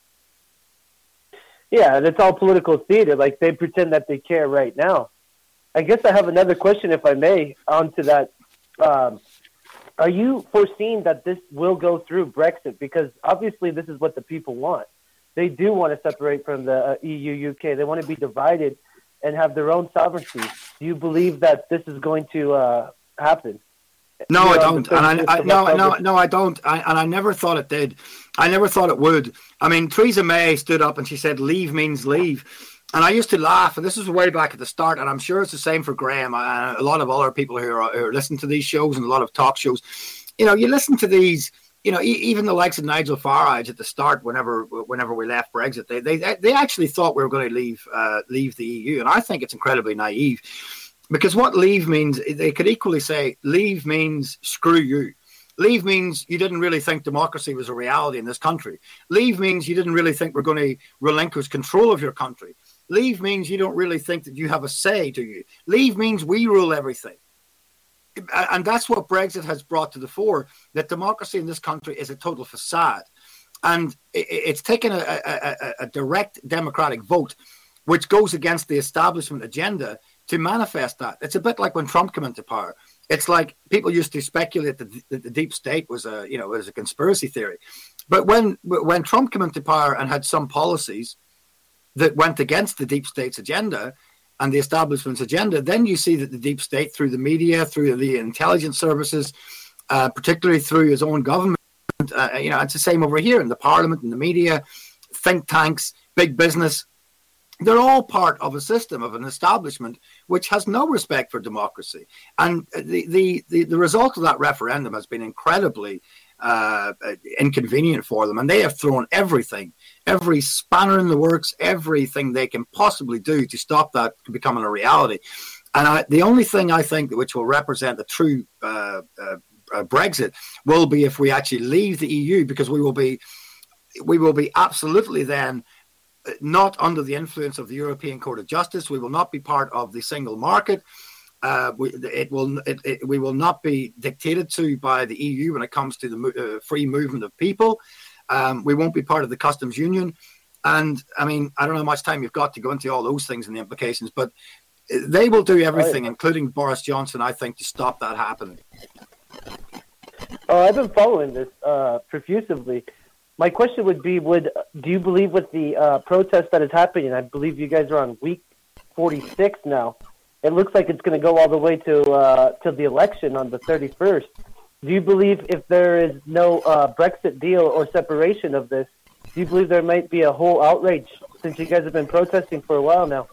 Yeah, and it's all political theater. Like, they pretend that they care right now. I guess I have another question, if I may, onto that. Um, are you foreseeing that this will go through, Brexit? Because obviously this is what the people want. They do want to separate from the uh, E U U K. They want to be divided and have their own sovereignty. Do you believe that this is going to uh, happen? No, I don't. And I, I no, no, no, I don't. I, and I never thought it did. I never thought it would. I mean, Theresa May stood up and she said, "Leave means leave." And I used to laugh, and this was way back at the start, and I'm sure it's the same for Graham and a lot of other people who are, who are listening to these shows and a lot of talk shows. You know, you listen to these you know, e- even the likes of Nigel Farage at the start, whenever whenever we left Brexit, they they they actually thought we were going to leave uh, leave the E U, and I think it's incredibly naive, because what leave means, they could equally say leave means screw you. Leave means you didn't really think democracy was a reality in this country. Leave means you didn't really think we're going to relinquish control of your country. Leave means you don't really think that you have a say, do you? Leave means we rule everything. And that's what Brexit has brought to the fore, that democracy in this country is a total facade. And it's taken a, a, a direct democratic vote, which goes against the establishment agenda, to manifest that. It's a bit like when Trump came into power. It's like people used to speculate that the, the deep state was a, you know, was a conspiracy theory. But when when Trump came into power and had some policies that went against the deep state's agenda and the establishment's agenda, then you see that the deep state, through the media, through the intelligence services, uh, particularly through his own government, uh, you know, it's the same over here in the parliament, in the media, think tanks, big business. They're all part of a system, of an establishment which has no respect for democracy. And the the, the, the result of that referendum has been incredibly uh, inconvenient for them. And they have thrown everything, every spanner in the works, everything they can possibly do to stop that becoming a reality. And I, the only thing I think which will represent the true uh, uh, uh, Brexit will be if we actually leave the E U, because we will be we will be absolutely then not under the influence of the European Court of Justice. We will not be part of the single market. Uh, we, it will, it, it, we will not be dictated to by the E U when it comes to the uh, free movement of people. Um, we won't be part of the customs union. And I mean, I don't know how much time you've got to go into all those things and the implications, but they will do everything, including Boris Johnson, I think, to stop that happening. Oh, I've been following this uh, profusively. My question would be, would do you believe with the uh, protest that is happening, I believe you guys are on week forty-six now, it looks like it's going to go all the way to uh, to the election on the thirty-first. Do you believe if there is no uh, Brexit deal or separation of this, do you believe there might be a whole outrage, since you guys have been protesting for a while now?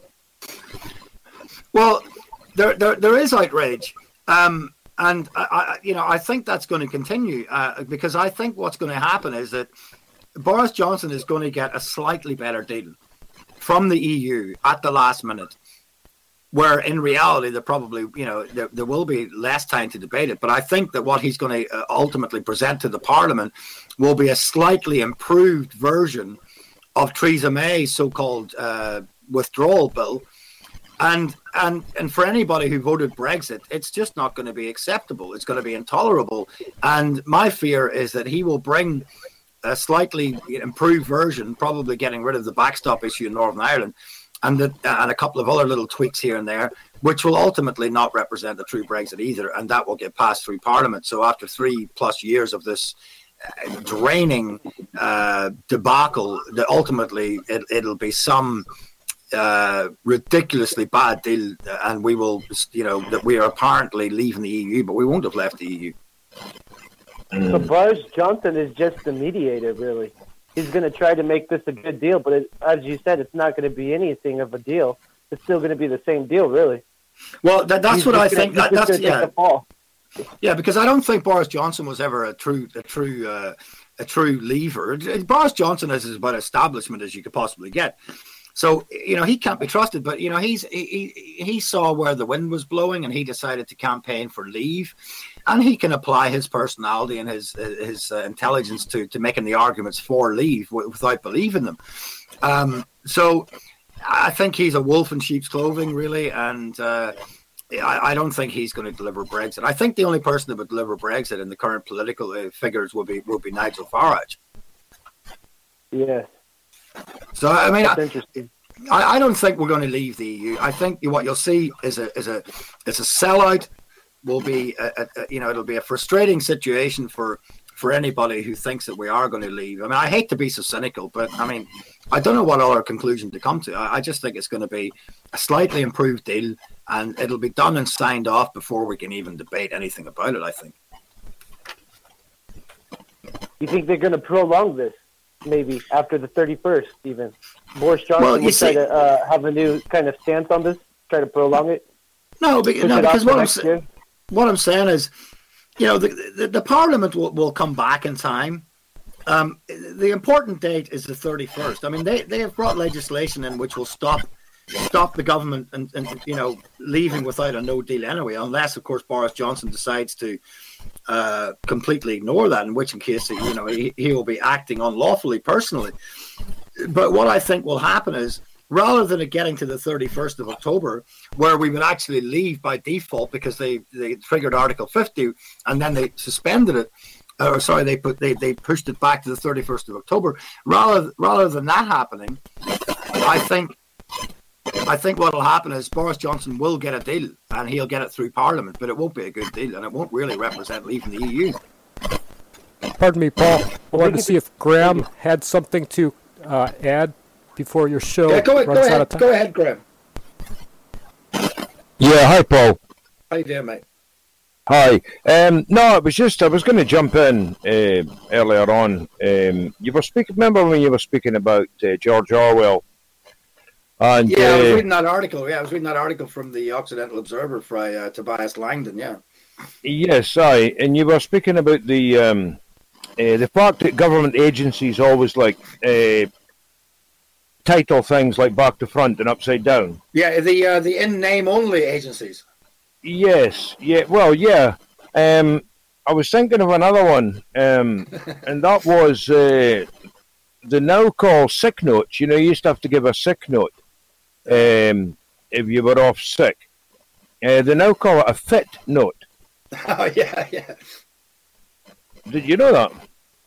Well, there there, there is outrage. Um, And, I, I, you know, I think that's going to continue uh, because I think what's going to happen is that Boris Johnson is going to get a slightly better deal from the E U at the last minute, where in reality, there probably, you know, there, there will be less time to debate it. But I think that what he's going to uh, ultimately present to the Parliament will be a slightly improved version of Theresa May's so-called uh, withdrawal bill. And and and for anybody who voted Brexit, it's just not going to be acceptable. It's going to be intolerable. And my fear is that he will bring a slightly improved version, probably getting rid of the backstop issue in Northern Ireland, and the, and a couple of other little tweaks here and there, which will ultimately not represent a true Brexit either, and that will get passed through Parliament. So after three plus years of this uh, draining uh, debacle, that ultimately it, it'll be some Uh, ridiculously bad deal, and we will, you know, that we are apparently leaving the E U, but we won't have left the E U. So Boris Johnson is just the mediator, really. He's going to try to make this a good deal, but it, as you said, it's not going to be anything of a deal. It's still going to be the same deal, really. Well, that, that's he's what I gonna, think. That, that's yeah, fall. yeah, because I don't think Boris Johnson was ever a true, a true, uh, a true leaver. Boris Johnson is about establishment as you could possibly get. So, you know, he can't be trusted, but, you know, he's he, he saw where the wind was blowing and he decided to campaign for leave, and he can apply his personality and his his uh, intelligence to, to making the arguments for leave without believing them. Um, so I think he's a wolf in sheep's clothing, really, and uh, I, I don't think he's going to deliver Brexit. I think the only person that would deliver Brexit in the current political uh, figures will be, will be Nigel Farage. Yeah. So I mean, I, I don't think we're going to leave the E U. I think what you'll see is a is a is a sellout. Will be a, a, you know it'll be a frustrating situation for for anybody who thinks that we are going to leave. I mean, I hate to be so cynical, but I mean, I don't know what other conclusion to come to. I, I just think it's going to be a slightly improved deal, and it'll be done and signed off before we can even debate anything about it. I think. You think they're going to prolong this? Maybe after the thirty-first, even Boris Johnson well, will try to uh, have a new kind of stance on this, try to prolong it. No, but, no because what I'm, sa- what I'm saying is, you know, the, the, the Parliament will, will come back in time. Um, the important date is the thirty-first. I mean, they, they have brought legislation in which will stop stop the government and, and you know leaving without a no deal anyway, unless of course Boris Johnson decides to uh, completely ignore that, in which in case you know he, he will be acting unlawfully personally. But what I think will happen is, rather than it getting to the thirty-first of October, where we would actually leave by default because they, they triggered Article fifty and then they suspended it, or sorry, they put they, they pushed it back to the thirty-first of October. Rather rather than that happening, I think I think what will happen is Boris Johnson will get a deal and he'll get it through Parliament, but it won't be a good deal and it won't really represent leaving the E U. Pardon me, Paul. I wanted to see if Graham had something to uh, add before your show yeah, go, runs go out ahead, of time. Go ahead, Graham. Yeah, hi, Paul. How you doing, mate? Hi. Um, no, it was just, I was going to jump in uh, earlier on. Um, you were speaking, remember when you were speaking about uh, George Orwell? And, yeah, I was uh, reading that article. Yeah, I was reading that article from the Occidental Observer by uh, Tobias Langdon, yeah. Yes, aye. And you were speaking about the um, uh, the fact that government agencies always like uh, title things like back to front and upside down. Yeah, the uh, the in name only agencies. Yes, yeah, well, yeah. Um, I was thinking of another one, um, and that was uh, the now called sick notes. You know, you used to have to give a sick note um, if you were off sick. Uh, they now call it a fit note. Oh, yeah, yeah. Did you know that?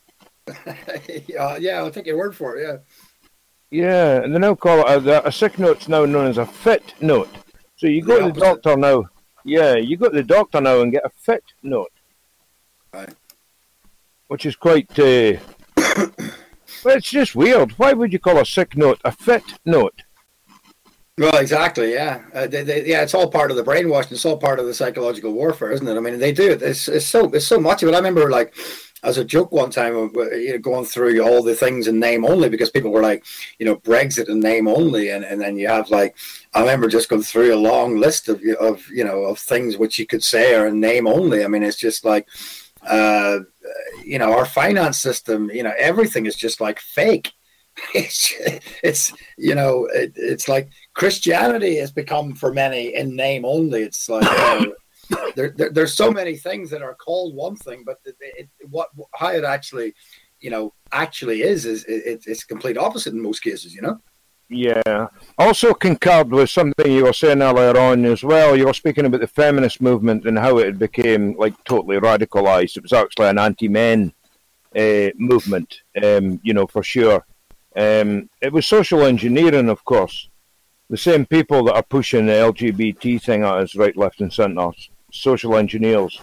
yeah, yeah, I'll take your word for it, yeah. Yeah, and they now call it a, a sick note's now known as a fit note. So you go The to the opposite. doctor now. Yeah, you go to the doctor now and get a fit note. Right. Which is quite... Uh, well, it's just weird. Why would you call a sick note a fit note? Well, exactly, yeah. Uh, they, they, yeah, it's all part of the brainwashing. It's all part of the psychological warfare, isn't it? I mean, they do it. It's, it's, so, it's so much of it. I remember, like, as a joke one time, uh, you know, going through all the things in name only because people were like, you know, Brexit in name only, and, and then you have like, I remember just going through a long list of of you know of things which you could say are in name only. I mean, it's just like, uh, you know, our finance system, you know, everything is just like fake. It's, it's you know, it, it's like Christianity has become for many in name only. It's like. Uh, There, there, there's so many things that are called one thing, but it, it, what how it actually, you know, actually is is it, it's complete opposite in most cases, you know. Yeah. Also concurred with something you were saying earlier on as well. You were speaking about the feminist movement and how it became like totally radicalized. It was actually an anti-men uh, movement, um, you know, for sure. Um, it was social engineering, of course. The same people that are pushing the L G B T thing at us right, left and centre. Social engineers.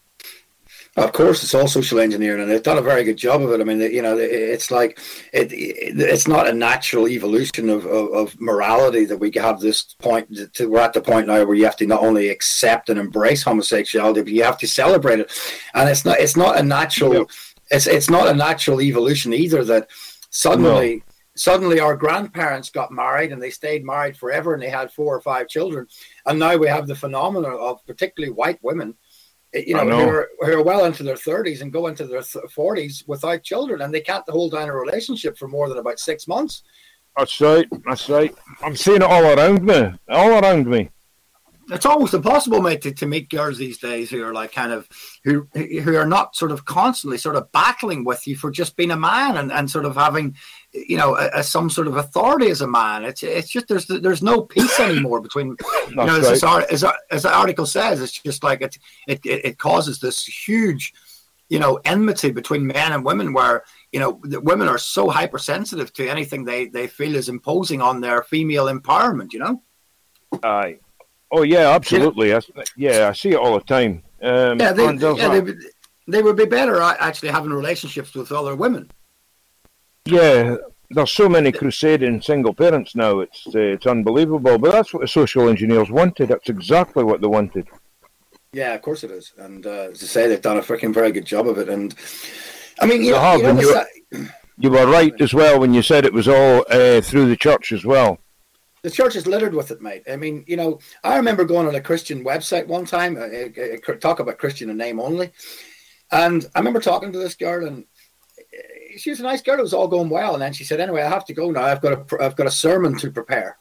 Of course, it's all social engineering, and they've done a very good job of it. I mean, you know, it's like it, it it's not a natural evolution of, of, of morality that we have this point. To, we're at the point now where you have to not only accept and embrace homosexuality, but you have to celebrate it. And it's not it's not a natural yeah. it's it's not a natural evolution either. That suddenly. No. Suddenly our grandparents got married and they stayed married forever and they had four or five children. And now we have the phenomenon of particularly white women, you know, know. Who, are, who are well into their thirties and go into their forties without children, and they can't hold down a relationship for more than about six months. That's right. That's right. I'm seeing it all around me. All around me. It's almost impossible, mate, to, to meet girls these days who are like kind of who who are not sort of constantly sort of battling with you for just being a man and, and sort of having, you know, a, a, some sort of authority as a man. It's it's just there's there's no peace anymore between. You know, as, right. this, as as the article says, it's just like it it it causes this huge, you know, enmity between men and women, where you know the women are so hypersensitive to anything they they feel is imposing on their female empowerment. You know. Aye. Oh yeah, absolutely. Yeah, I, yeah, I see it all the time. Um, yeah, they, yeah they, would, they would be better actually having relationships with other women. Yeah, there's so many crusading single parents now. It's uh, it's unbelievable. But that's what the social engineers wanted. That's exactly what they wanted. Yeah, of course it is. And uh, as I say, they've done a freaking very good job of it. And I mean, you, know, you, know, you, were, you were right as well when you said it was all uh, through the church as well. The church is littered with it, mate. I mean, you know, I remember going on a Christian website one time, I, I, I talk about Christian in name only, and I remember talking to this girl, and she was a nice girl. It was all going well, and then she said, "Anyway, I have to go now. I've got a, I've got a sermon to prepare."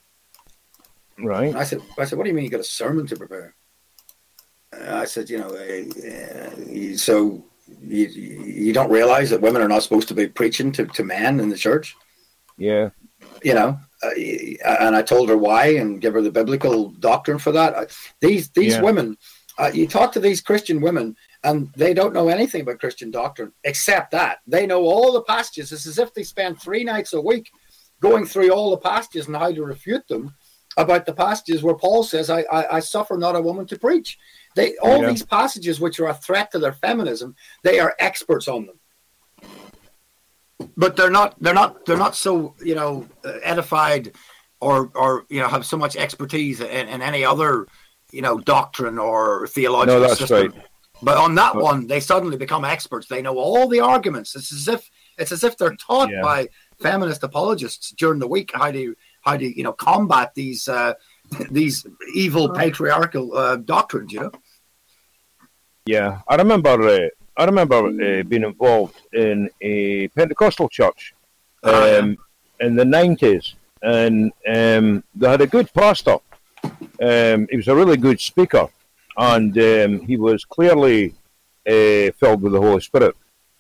Right. And I said, "I said, what do you mean you got a sermon to prepare?" Uh, I said, "You know, uh, so you you don't realize that women are not supposed to be preaching to, to men in the church?" Yeah. You know. Uh, and I told her why and give her the biblical doctrine for that. Uh, these these yeah. women, uh, you talk to these Christian women, and they don't know anything about Christian doctrine except that they know all the passages. It's as if they spend three nights a week going through all the passages and how to refute them about the passages where Paul says, "I I, I suffer not a woman to preach." They all yeah. these passages which are a threat to their feminism, they are experts on them. But they're not. They're not. They're not so you know edified, or or you know have so much expertise in, in any other you know doctrine or theological no, that's system. Right. But on that but, one, they suddenly become experts. They know all the arguments. It's as if it's as if they're taught yeah. by feminist apologists during the week how to how to you know combat these uh, these evil patriarchal uh, doctrines. You know. Yeah, I remember. Uh, I remember uh, being involved in a Pentecostal church um, oh, yeah. in the nineties, and um, they had a good pastor. Um, he was a really good speaker, and um, he was clearly uh, filled with the Holy Spirit.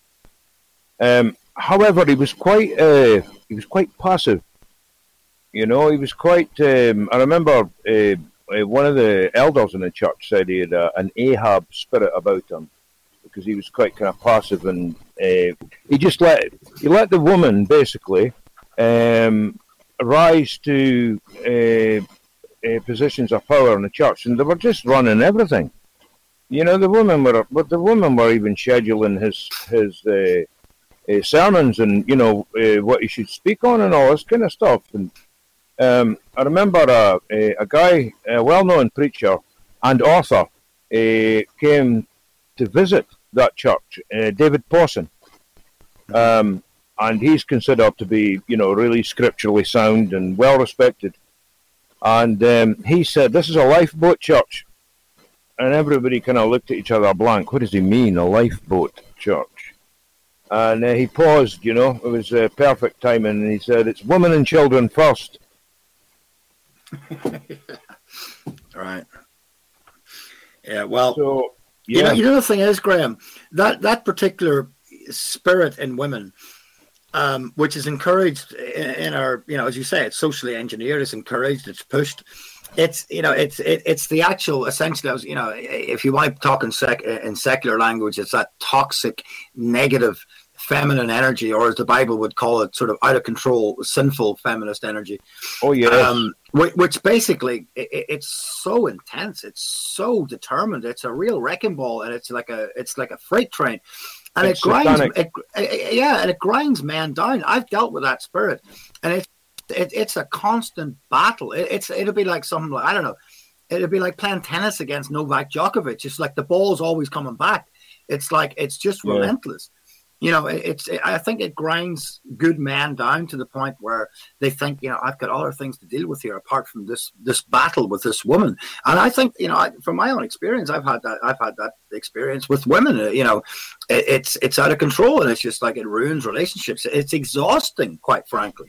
Um, however, he was quite uh, he was quite passive. You know, he was quite. Um, I remember uh, one of the elders in the church said he had a, an Ahab spirit about him, because he was quite kind of passive, and uh, he just let he let the woman basically um, rise to uh, uh, positions of power in the church, and they were just running everything. You know, the women were, but the women were even scheduling his his uh, uh, sermons, and you know uh, what he should speak on, and all this kind of stuff. And um, I remember a a, a guy, a well-known preacher and author, uh, came to visit that church, uh, David Pawson, um, and he's considered to be, you know, really scripturally sound and well respected. And um, he said, "This is a lifeboat church," and everybody kind of looked at each other blank. What does he mean, a lifeboat church? And uh, he paused. You know, it was uh, perfect timing, and he said, "It's women and children first." Right. Yeah. Well. So, Yeah. You know, you know the thing is, Graham, that, that particular spirit in women, um, which is encouraged in, in our, you know, as you say, it's socially engineered, it's encouraged, it's pushed. It's, you know, it's it, it's the actual, essentially, you know, if you want to talk in, sec, in secular language, it's that toxic, negative, feminine energy, or as the Bible would call it, sort of out of control, sinful feminist energy. Oh, yeah. Um, which, which basically, it, it's so intense, it's so determined, it's a real wrecking ball, and it's like a it's like a freight train, and it's it grinds, it, it, yeah, and it grinds men down. I've dealt with that spirit, and it's it, it's a constant battle. It, it's it'll be like something like, I don't know, it'll be like playing tennis against Novak Djokovic. It's like the ball's always coming back. It's like it's just yeah. relentless. You know, it's. I think it grinds good men down to the point where they think, you know, I've got other things to deal with here apart from this this battle with this woman. And I think, you know, I, from my own experience, I've had that. I've had that experience with women. You know, it, it's it's out of control, and it's just like it ruins relationships. It's exhausting, quite frankly.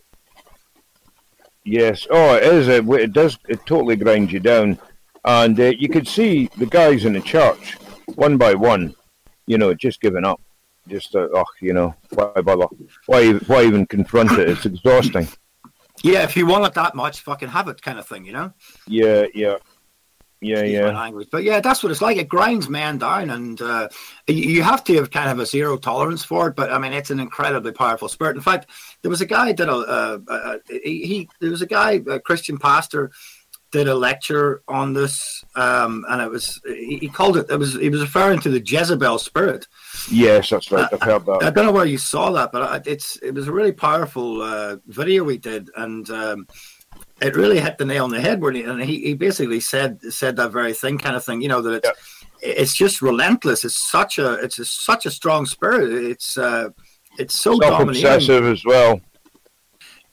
Yes. Oh, it is. It, it does. It totally grinds you down, and uh, you could see the guys in the church one by one, you know, just giving up. Just, uh, oh, you know, why bother? Why, why even confront it? It's exhausting. Yeah, if you want it that much, fucking have it, kind of thing, you know? Yeah, yeah. Yeah, Excuse yeah. my language. But yeah, that's what it's like. It grinds men down, and uh, you have to have kind of a zero tolerance for it. But I mean, it's an incredibly powerful spirit. In fact, there was a guy that uh, uh, he, he there was a guy, a Christian pastor, did a lecture on this, um, and it was he, he called it. It was he was referring to the Jezebel spirit. Yes, that's right. I've heard that. I, I don't know where you saw that, but it's it was a really powerful uh, video we did, and um, it really hit the nail on the head. Where he, and he, he basically said said that very thing, kind of thing. You know, that it's yeah. it's just relentless. It's such a it's a, such a strong spirit. It's uh, it's so self-obsessive as well.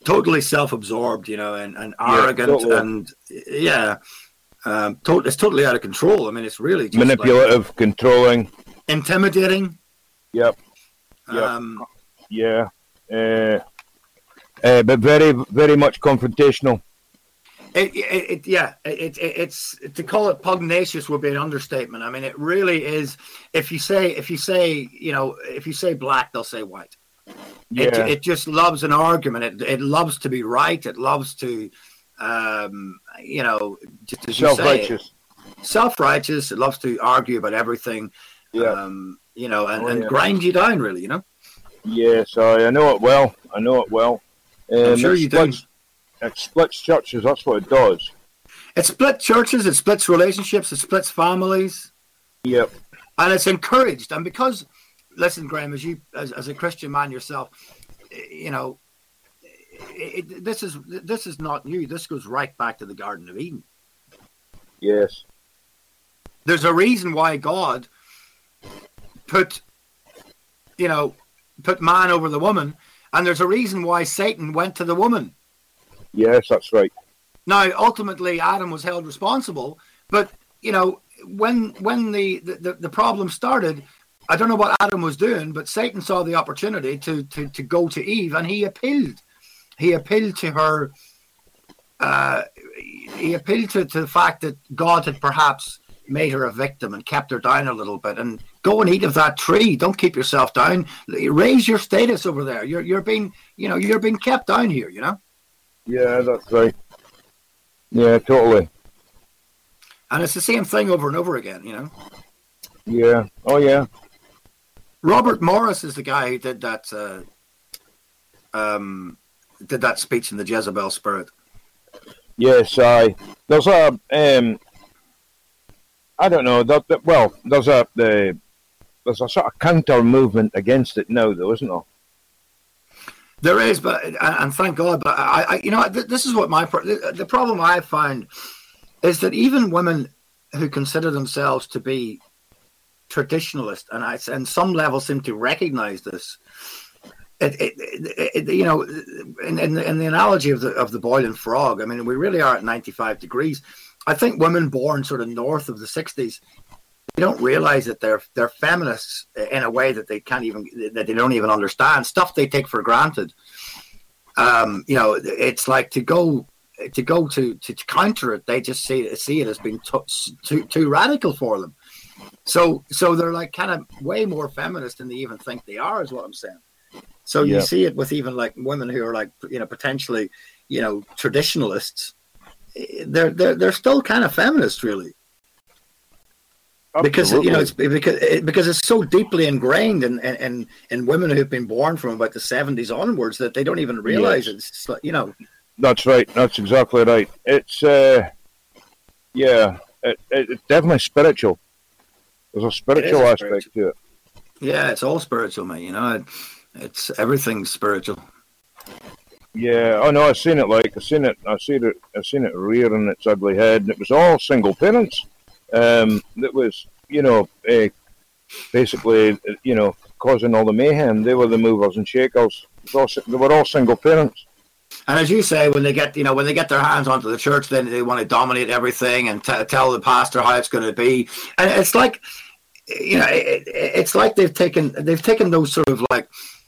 totally self-absorbed, you know, and, and Yeah, arrogant, totally. and yeah, um, to- it's totally out of control. I mean, it's really just Manipulative, like controlling. intimidating. Yep. Yep. Um, Yeah. Uh, uh, but very, very much confrontational. It, it, it yeah, it, it, it's to call it pugnacious would be an understatement. I mean, it really is. If you say, if you say, you know, if you say black, they'll say white. Yeah. It, it just loves an argument. It, it loves to be right. It loves to, um, you know, just as you say, Self-righteous. self-righteous. It loves to argue about everything. Yeah. Um, you know, and, Oh, and yeah. grind you down, really. You know. Yes, I, I know it well. I know it well. Um, I'm sure it you do. splits, It splits churches. That's what it does. It splits churches. It splits relationships. It splits families. Yep. And it's encouraged. And because, listen, Graham, as you, as, as a Christian man yourself, you know, it, it, this is this is not new. This goes right back to the Garden of Eden. Yes. There's a reason why God put, you know, put man over the woman, and there's a reason why Satan went to the woman. Yes, that's right. Now, ultimately, Adam was held responsible, but you know, when when the, the, the problem started, I don't know what Adam was doing, but Satan saw the opportunity to to, to go to Eve, and he appealed. He appealed to her. Uh, he appealed to, to the fact that God had perhaps made her a victim and kept her down a little bit. And go and eat of that tree. Don't keep yourself down. Raise your status over there. You're you're being you know you're being kept down here. You know. Yeah, that's right. Yeah, totally. And it's the same thing over and over again. You know. Yeah. Oh, yeah. Robert Morris is the guy who did that. Uh, um, did that speech in the Jezebel Spirit. Yes, I. There's a. Um, I don't know. That, that, well, there's a. The, there's a sort of counter movement against it now, though, isn't there? There is, but and thank God. But I, I you know, this is what my the problem I found is that even women who consider themselves to be traditionalist, and I and some level seem to recognize this. It, it, it, it you know, in, in, the, in the analogy of the of the boiling frog, I mean, we really are at ninety-five degrees. I think women born sort of north of the sixties, they don't realize that they're they're feminists in a way that they can't even that they don't even understand stuff they take for granted. Um, you know, it's like to go to go to to counter it. They just see it, see it as being too, too too radical for them. So so they're like kind of way more feminist than they even think they are, is what I'm saying. So Yeah. you see it with even like women who are like, you know, potentially, you know, traditionalists. They're they're they're still kind of feminist, really, because you know it's because it, because it's so deeply ingrained in, in in women who've been born from about the seventies onwards that they don't even realize Yes. it. It's like, you know. That's right. That's exactly right. It's uh, yeah, it, it, it's definitely spiritual. There's a spiritual a aspect spiritual. to it. Yeah, it's all spiritual, mate. You know, it, it's everything's spiritual. Yeah. Oh no, I've seen it. Like I've seen it. I've seen it. I've seen it rearing its ugly head, and it was all single parents. Um, that was, you know, uh, basically, you know, causing all the mayhem. They were the movers and shakers. It was all, they were all single parents. And as you say, when they get, you know, when they get their hands onto the church, then they want to dominate everything and t- tell the pastor how it's going to be. And it's like, you know, it, it's like they've taken they've taken those sort of like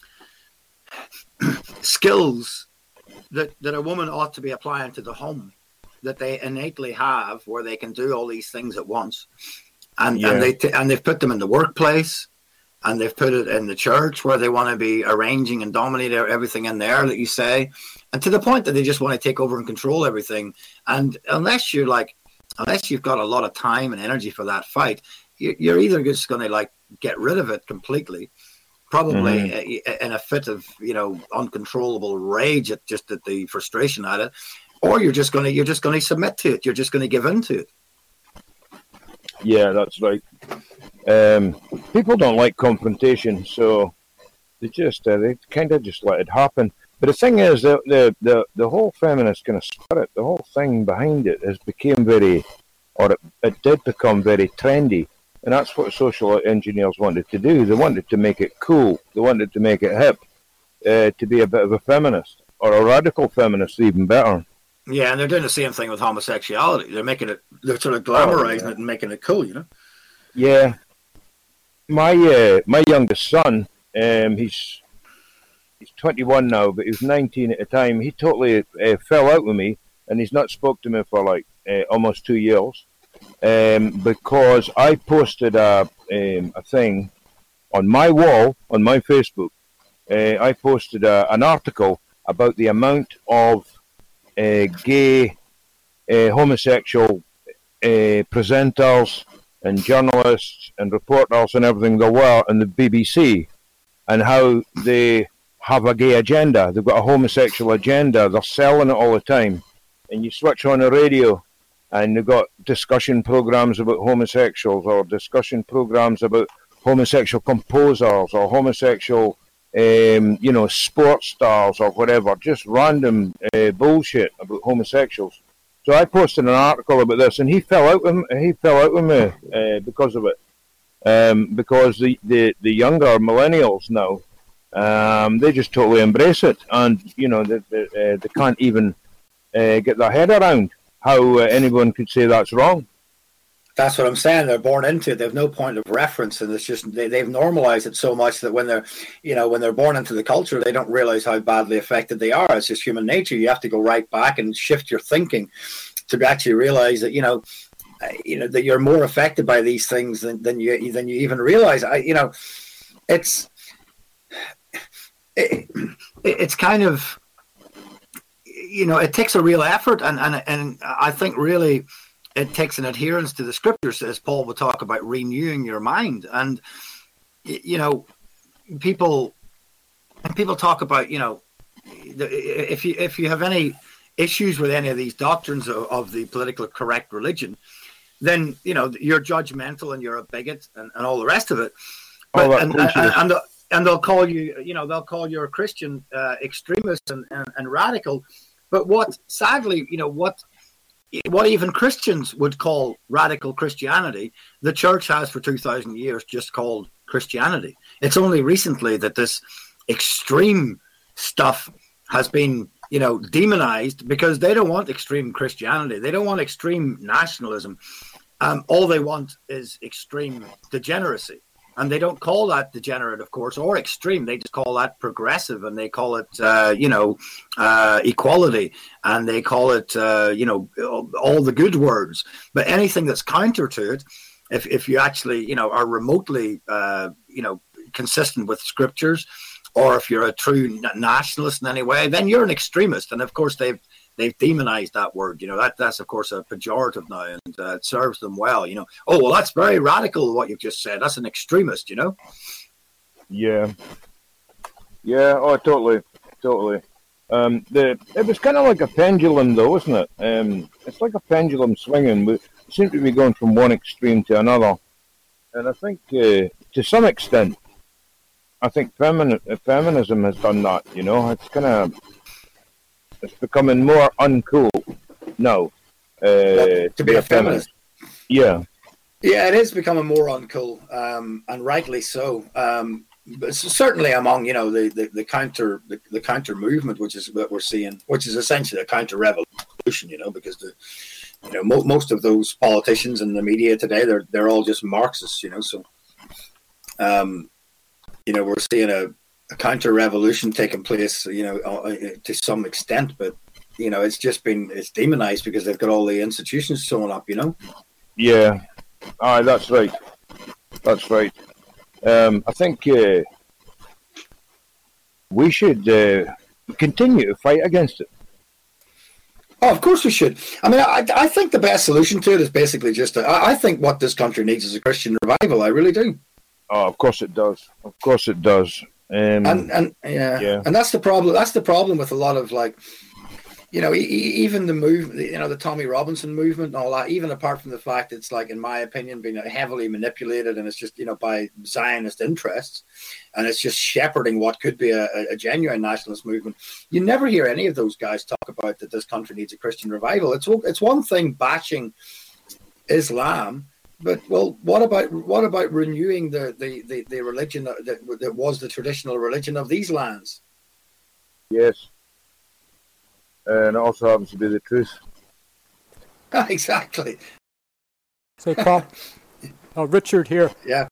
skills that that a woman ought to be applying to the home, that they innately have, where they can do all these things at once, and Yeah. and they t- and they've put them in the workplace. And they've put it in the church where they want to be arranging and dominate everything in there that you say. And to the point that they just want to take over and control everything. And unless you're like, unless you've got a lot of time and energy for that fight, you're either just going to like get rid of it completely, probably mm-hmm. in a fit of, you know, uncontrollable rage at just at the frustration at it, or you're just going to, you're just going to submit to it. You're just going to give in to it. Yeah, that's right. Um, people don't like confrontation, so they just uh, they kind of just let it happen. But the thing is, the the the, the whole feminist kind of spirit, the whole thing behind it, has become very, or it, it did become very trendy, and that's what social engineers wanted to do. They wanted to make it cool. They wanted to make it hip, uh, to be a bit of a feminist. or a radical feminist, even better. Yeah, and they're doing the same thing with homosexuality. They're making it, they're sort of glamorizing oh, yeah. it and making it cool, you know? Yeah. My uh, my youngest son, um, he's he's twenty-one now, but he was nineteen at the time. He totally uh, fell out with me, and he's not spoke to me for like uh, almost two years, um, because I posted a um, a thing on my wall on my Facebook. Uh, I posted a, an article about the amount of uh, gay, uh, homosexual uh, presenters and journalists and reporters and everything there were in the B B C, and how they have a gay agenda. They've got a homosexual agenda. They're selling it all the time. And you switch on the radio, and they've got discussion programs about homosexuals, or discussion programs about homosexual composers, or homosexual Um, you know, sports stars or whatever, just random uh, bullshit about homosexuals. So I posted an article about this, and he fell out with me, he fell out with me uh, because of it. Um, because the, the, the younger millennials now, um, they just totally embrace it, and you know they they, uh, they can't even uh, get their head around how uh, anyone could say that's wrong. That's what I'm saying. They're born into it. They have no point of reference, and it's just they, they've normalized it so much that when they're, you know, when they're born into the culture, they don't realize how badly affected they are. It's just human nature. You have to go right back and shift your thinking to actually realize that, you know, you know that you're more affected by these things than, than you than you even realize. I, you know, it's it, it's kind of, you know, it takes a real effort, and and and I think really. It takes an adherence to the scriptures, as Paul would talk about renewing your mind. And, you know, people people talk about, you know, if you if you have any issues with any of these doctrines of, of the politically correct religion, then, you know, you're judgmental and you're a bigot and, and all the rest of it. But, oh, and, and, and, and they'll call you, you know, they'll call you a Christian uh, extremist and, and, and radical. But what, sadly, you know, what... what even Christians would call radical Christianity, the church has for two thousand years just called Christianity. It's only recently that this extreme stuff has been, you know, demonized, because they don't want extreme Christianity. They don't want extreme nationalism. Um, all they want is extreme degeneracy. And they don't call that degenerate, of course, or extreme. They just call that progressive, and they call it, uh, you know, uh, equality, and they call it, uh, you know, all the good words. But anything that's counter to it, if if you actually, you know, are remotely, uh, you know, consistent with scriptures, or if you're a true nationalist in any way, then you're an extremist. And of course, they've they've demonized that word. You know, that that's of course a pejorative now, and uh, it serves them well. You know, oh well, that's very radical what you've just said. That's an extremist. You know. Yeah. Yeah. Oh, totally, totally. Um, the it was kind of like a pendulum, though, wasn't it? Um, it's like a pendulum swinging. We seem to be going from one extreme to another, and I think uh, to some extent, I think femini- feminism has done that. You know, it's kind of. It's becoming more uncool now uh, to be a feminist. Yeah, yeah, it is becoming more uncool, um, and rightly so. Um, but certainly among, you know, the, the, the counter the, the counter movement, which is what we're seeing, which is essentially a counter revolution. You know, because the you know mo- most of those politicians in the media today, they're they're all just Marxists. You know, so um, you know we're seeing a. a counter-revolution taking place, you know, uh, to some extent, but, you know, it's just been, it's demonized because they've got all the institutions sewn up, you know? Yeah. Aye, that's right. That's right. Um, I think uh, we should uh, continue to fight against it. Oh, of course we should. I mean, I, I think the best solution to it is basically just, a, I, I think what this country needs is a Christian revival. I really do. Oh, of course it does. Of course it does. Um, and and yeah. yeah, and that's the problem. That's the problem with a lot of, like, you know, even the move, you know, the Tommy Robinson movement and all that. Even apart from the fact it's, like, in my opinion, being heavily manipulated, and it's just, you know, by Zionist interests, and it's just shepherding what could be a, a genuine nationalist movement. You never hear any of those guys talk about that this country needs a Christian revival. It's it's one thing bashing Islam. But, well, what about what about renewing the, the, the, the religion that, that was the traditional religion of these lands? Yes. and it also happens to be the truth. Exactly. Say, Paul. uh, Richard here. Yeah.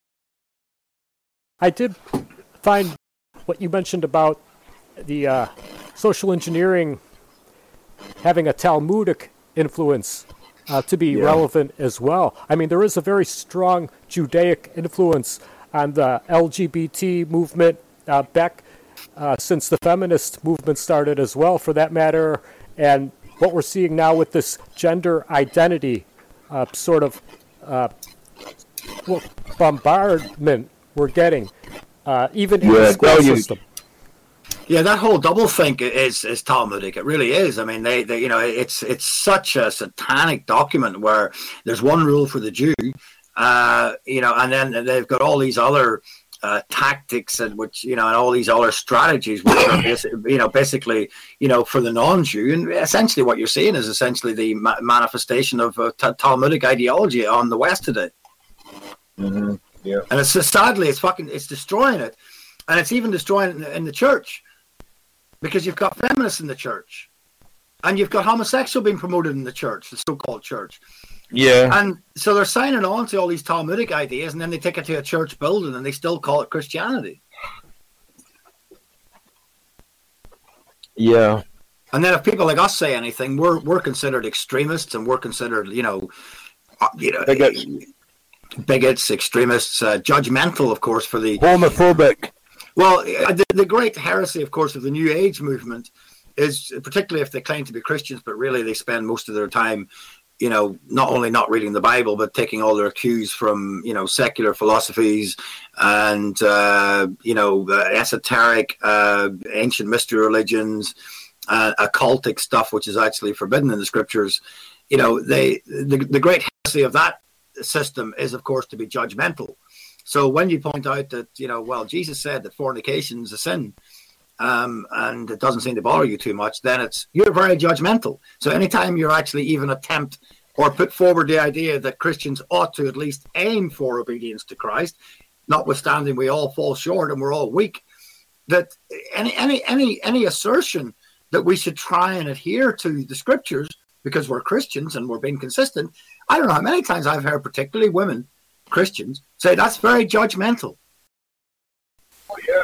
I did find what you mentioned about the uh, social engineering having a Talmudic influence uh, to be yeah. relevant as well. I mean, there is a very strong Judaic influence on the L G B T movement uh, back uh, since the feminist movement started as well, for that matter, and what we're seeing now with this gender identity uh, sort of uh, well, bombardment we're getting, uh, even in yeah, the school system. Yeah, that whole double think is is Talmudic. It really is. I mean, they, they you know, it's it's such a satanic document where there's one rule for the Jew, uh, you know, and then they've got all these other uh, tactics and which you know, and all these other strategies, which are you know, basically you know, for the non-Jew. And essentially, what you're seeing is essentially the ma- manifestation of uh, t- Talmudic ideology on the West today. Mm-hmm. Yeah, and it's just, sadly, it's fucking, it's destroying it, and it's even destroying it in the, in the church, because you've got feminists in the church, and you've got homosexual being promoted in the church, the so-called church. Yeah, and so they're signing on to all these Talmudic ideas, and then they take it to a church building, and they still call it Christianity. Yeah, and then if people like us say anything, we're we're considered extremists, and we're considered, you know, uh, you know. Bigots. bigots, extremists, uh, judgmental, of course, for the homophobic. Well, the, the great heresy, of course, of the New Age movement is, particularly if they claim to be Christians, but really they spend most of their time, you know, not only not reading the Bible, but taking all their cues from, you know, secular philosophies and, uh, you know, uh, esoteric, uh, ancient mystery religions, uh, occultic stuff, which is actually forbidden in the scriptures. You know, they the, the great heresy of that system is, of course, to be judgmental. So when you point out that, you know, well, Jesus said that fornication is a sin, um, and it doesn't seem to bother you too much, then it's you're very judgmental. So anytime you're actually even attempt or put forward the idea that Christians ought to at least aim for obedience to Christ, notwithstanding we all fall short and we're all weak, that any any any any assertion that we should try and adhere to the scriptures because we're Christians and we're being consistent, I don't know how many times I've heard, particularly women, Christians, say that's very judgmental. Oh, yeah.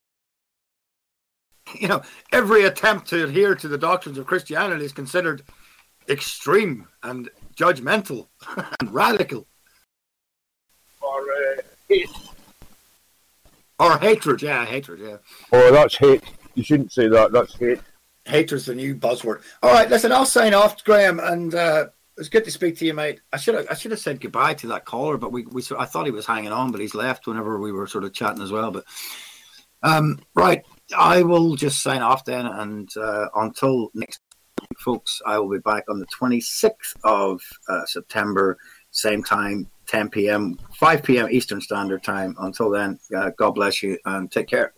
You know, every attempt to adhere to the doctrines of Christianity is considered extreme and judgmental and radical. Or uh, hate. Or hatred, yeah, hatred, yeah. Oh, that's hate. You shouldn't say that. That's hate. Hatred's the new buzzword. All right, listen, I'll sign off, Graham, and uh, it's good to speak to you, mate. I should have, I should have said goodbye to that caller, but we, we, I thought he was hanging on, but he's left whenever we were sort of chatting as well. But um, right, I will just sign off then, and uh, until next week, folks, I will be back on the twenty-sixth of uh, September, same time, ten p.m., five p.m. Eastern Standard Time. Until then, uh, God bless you and take care.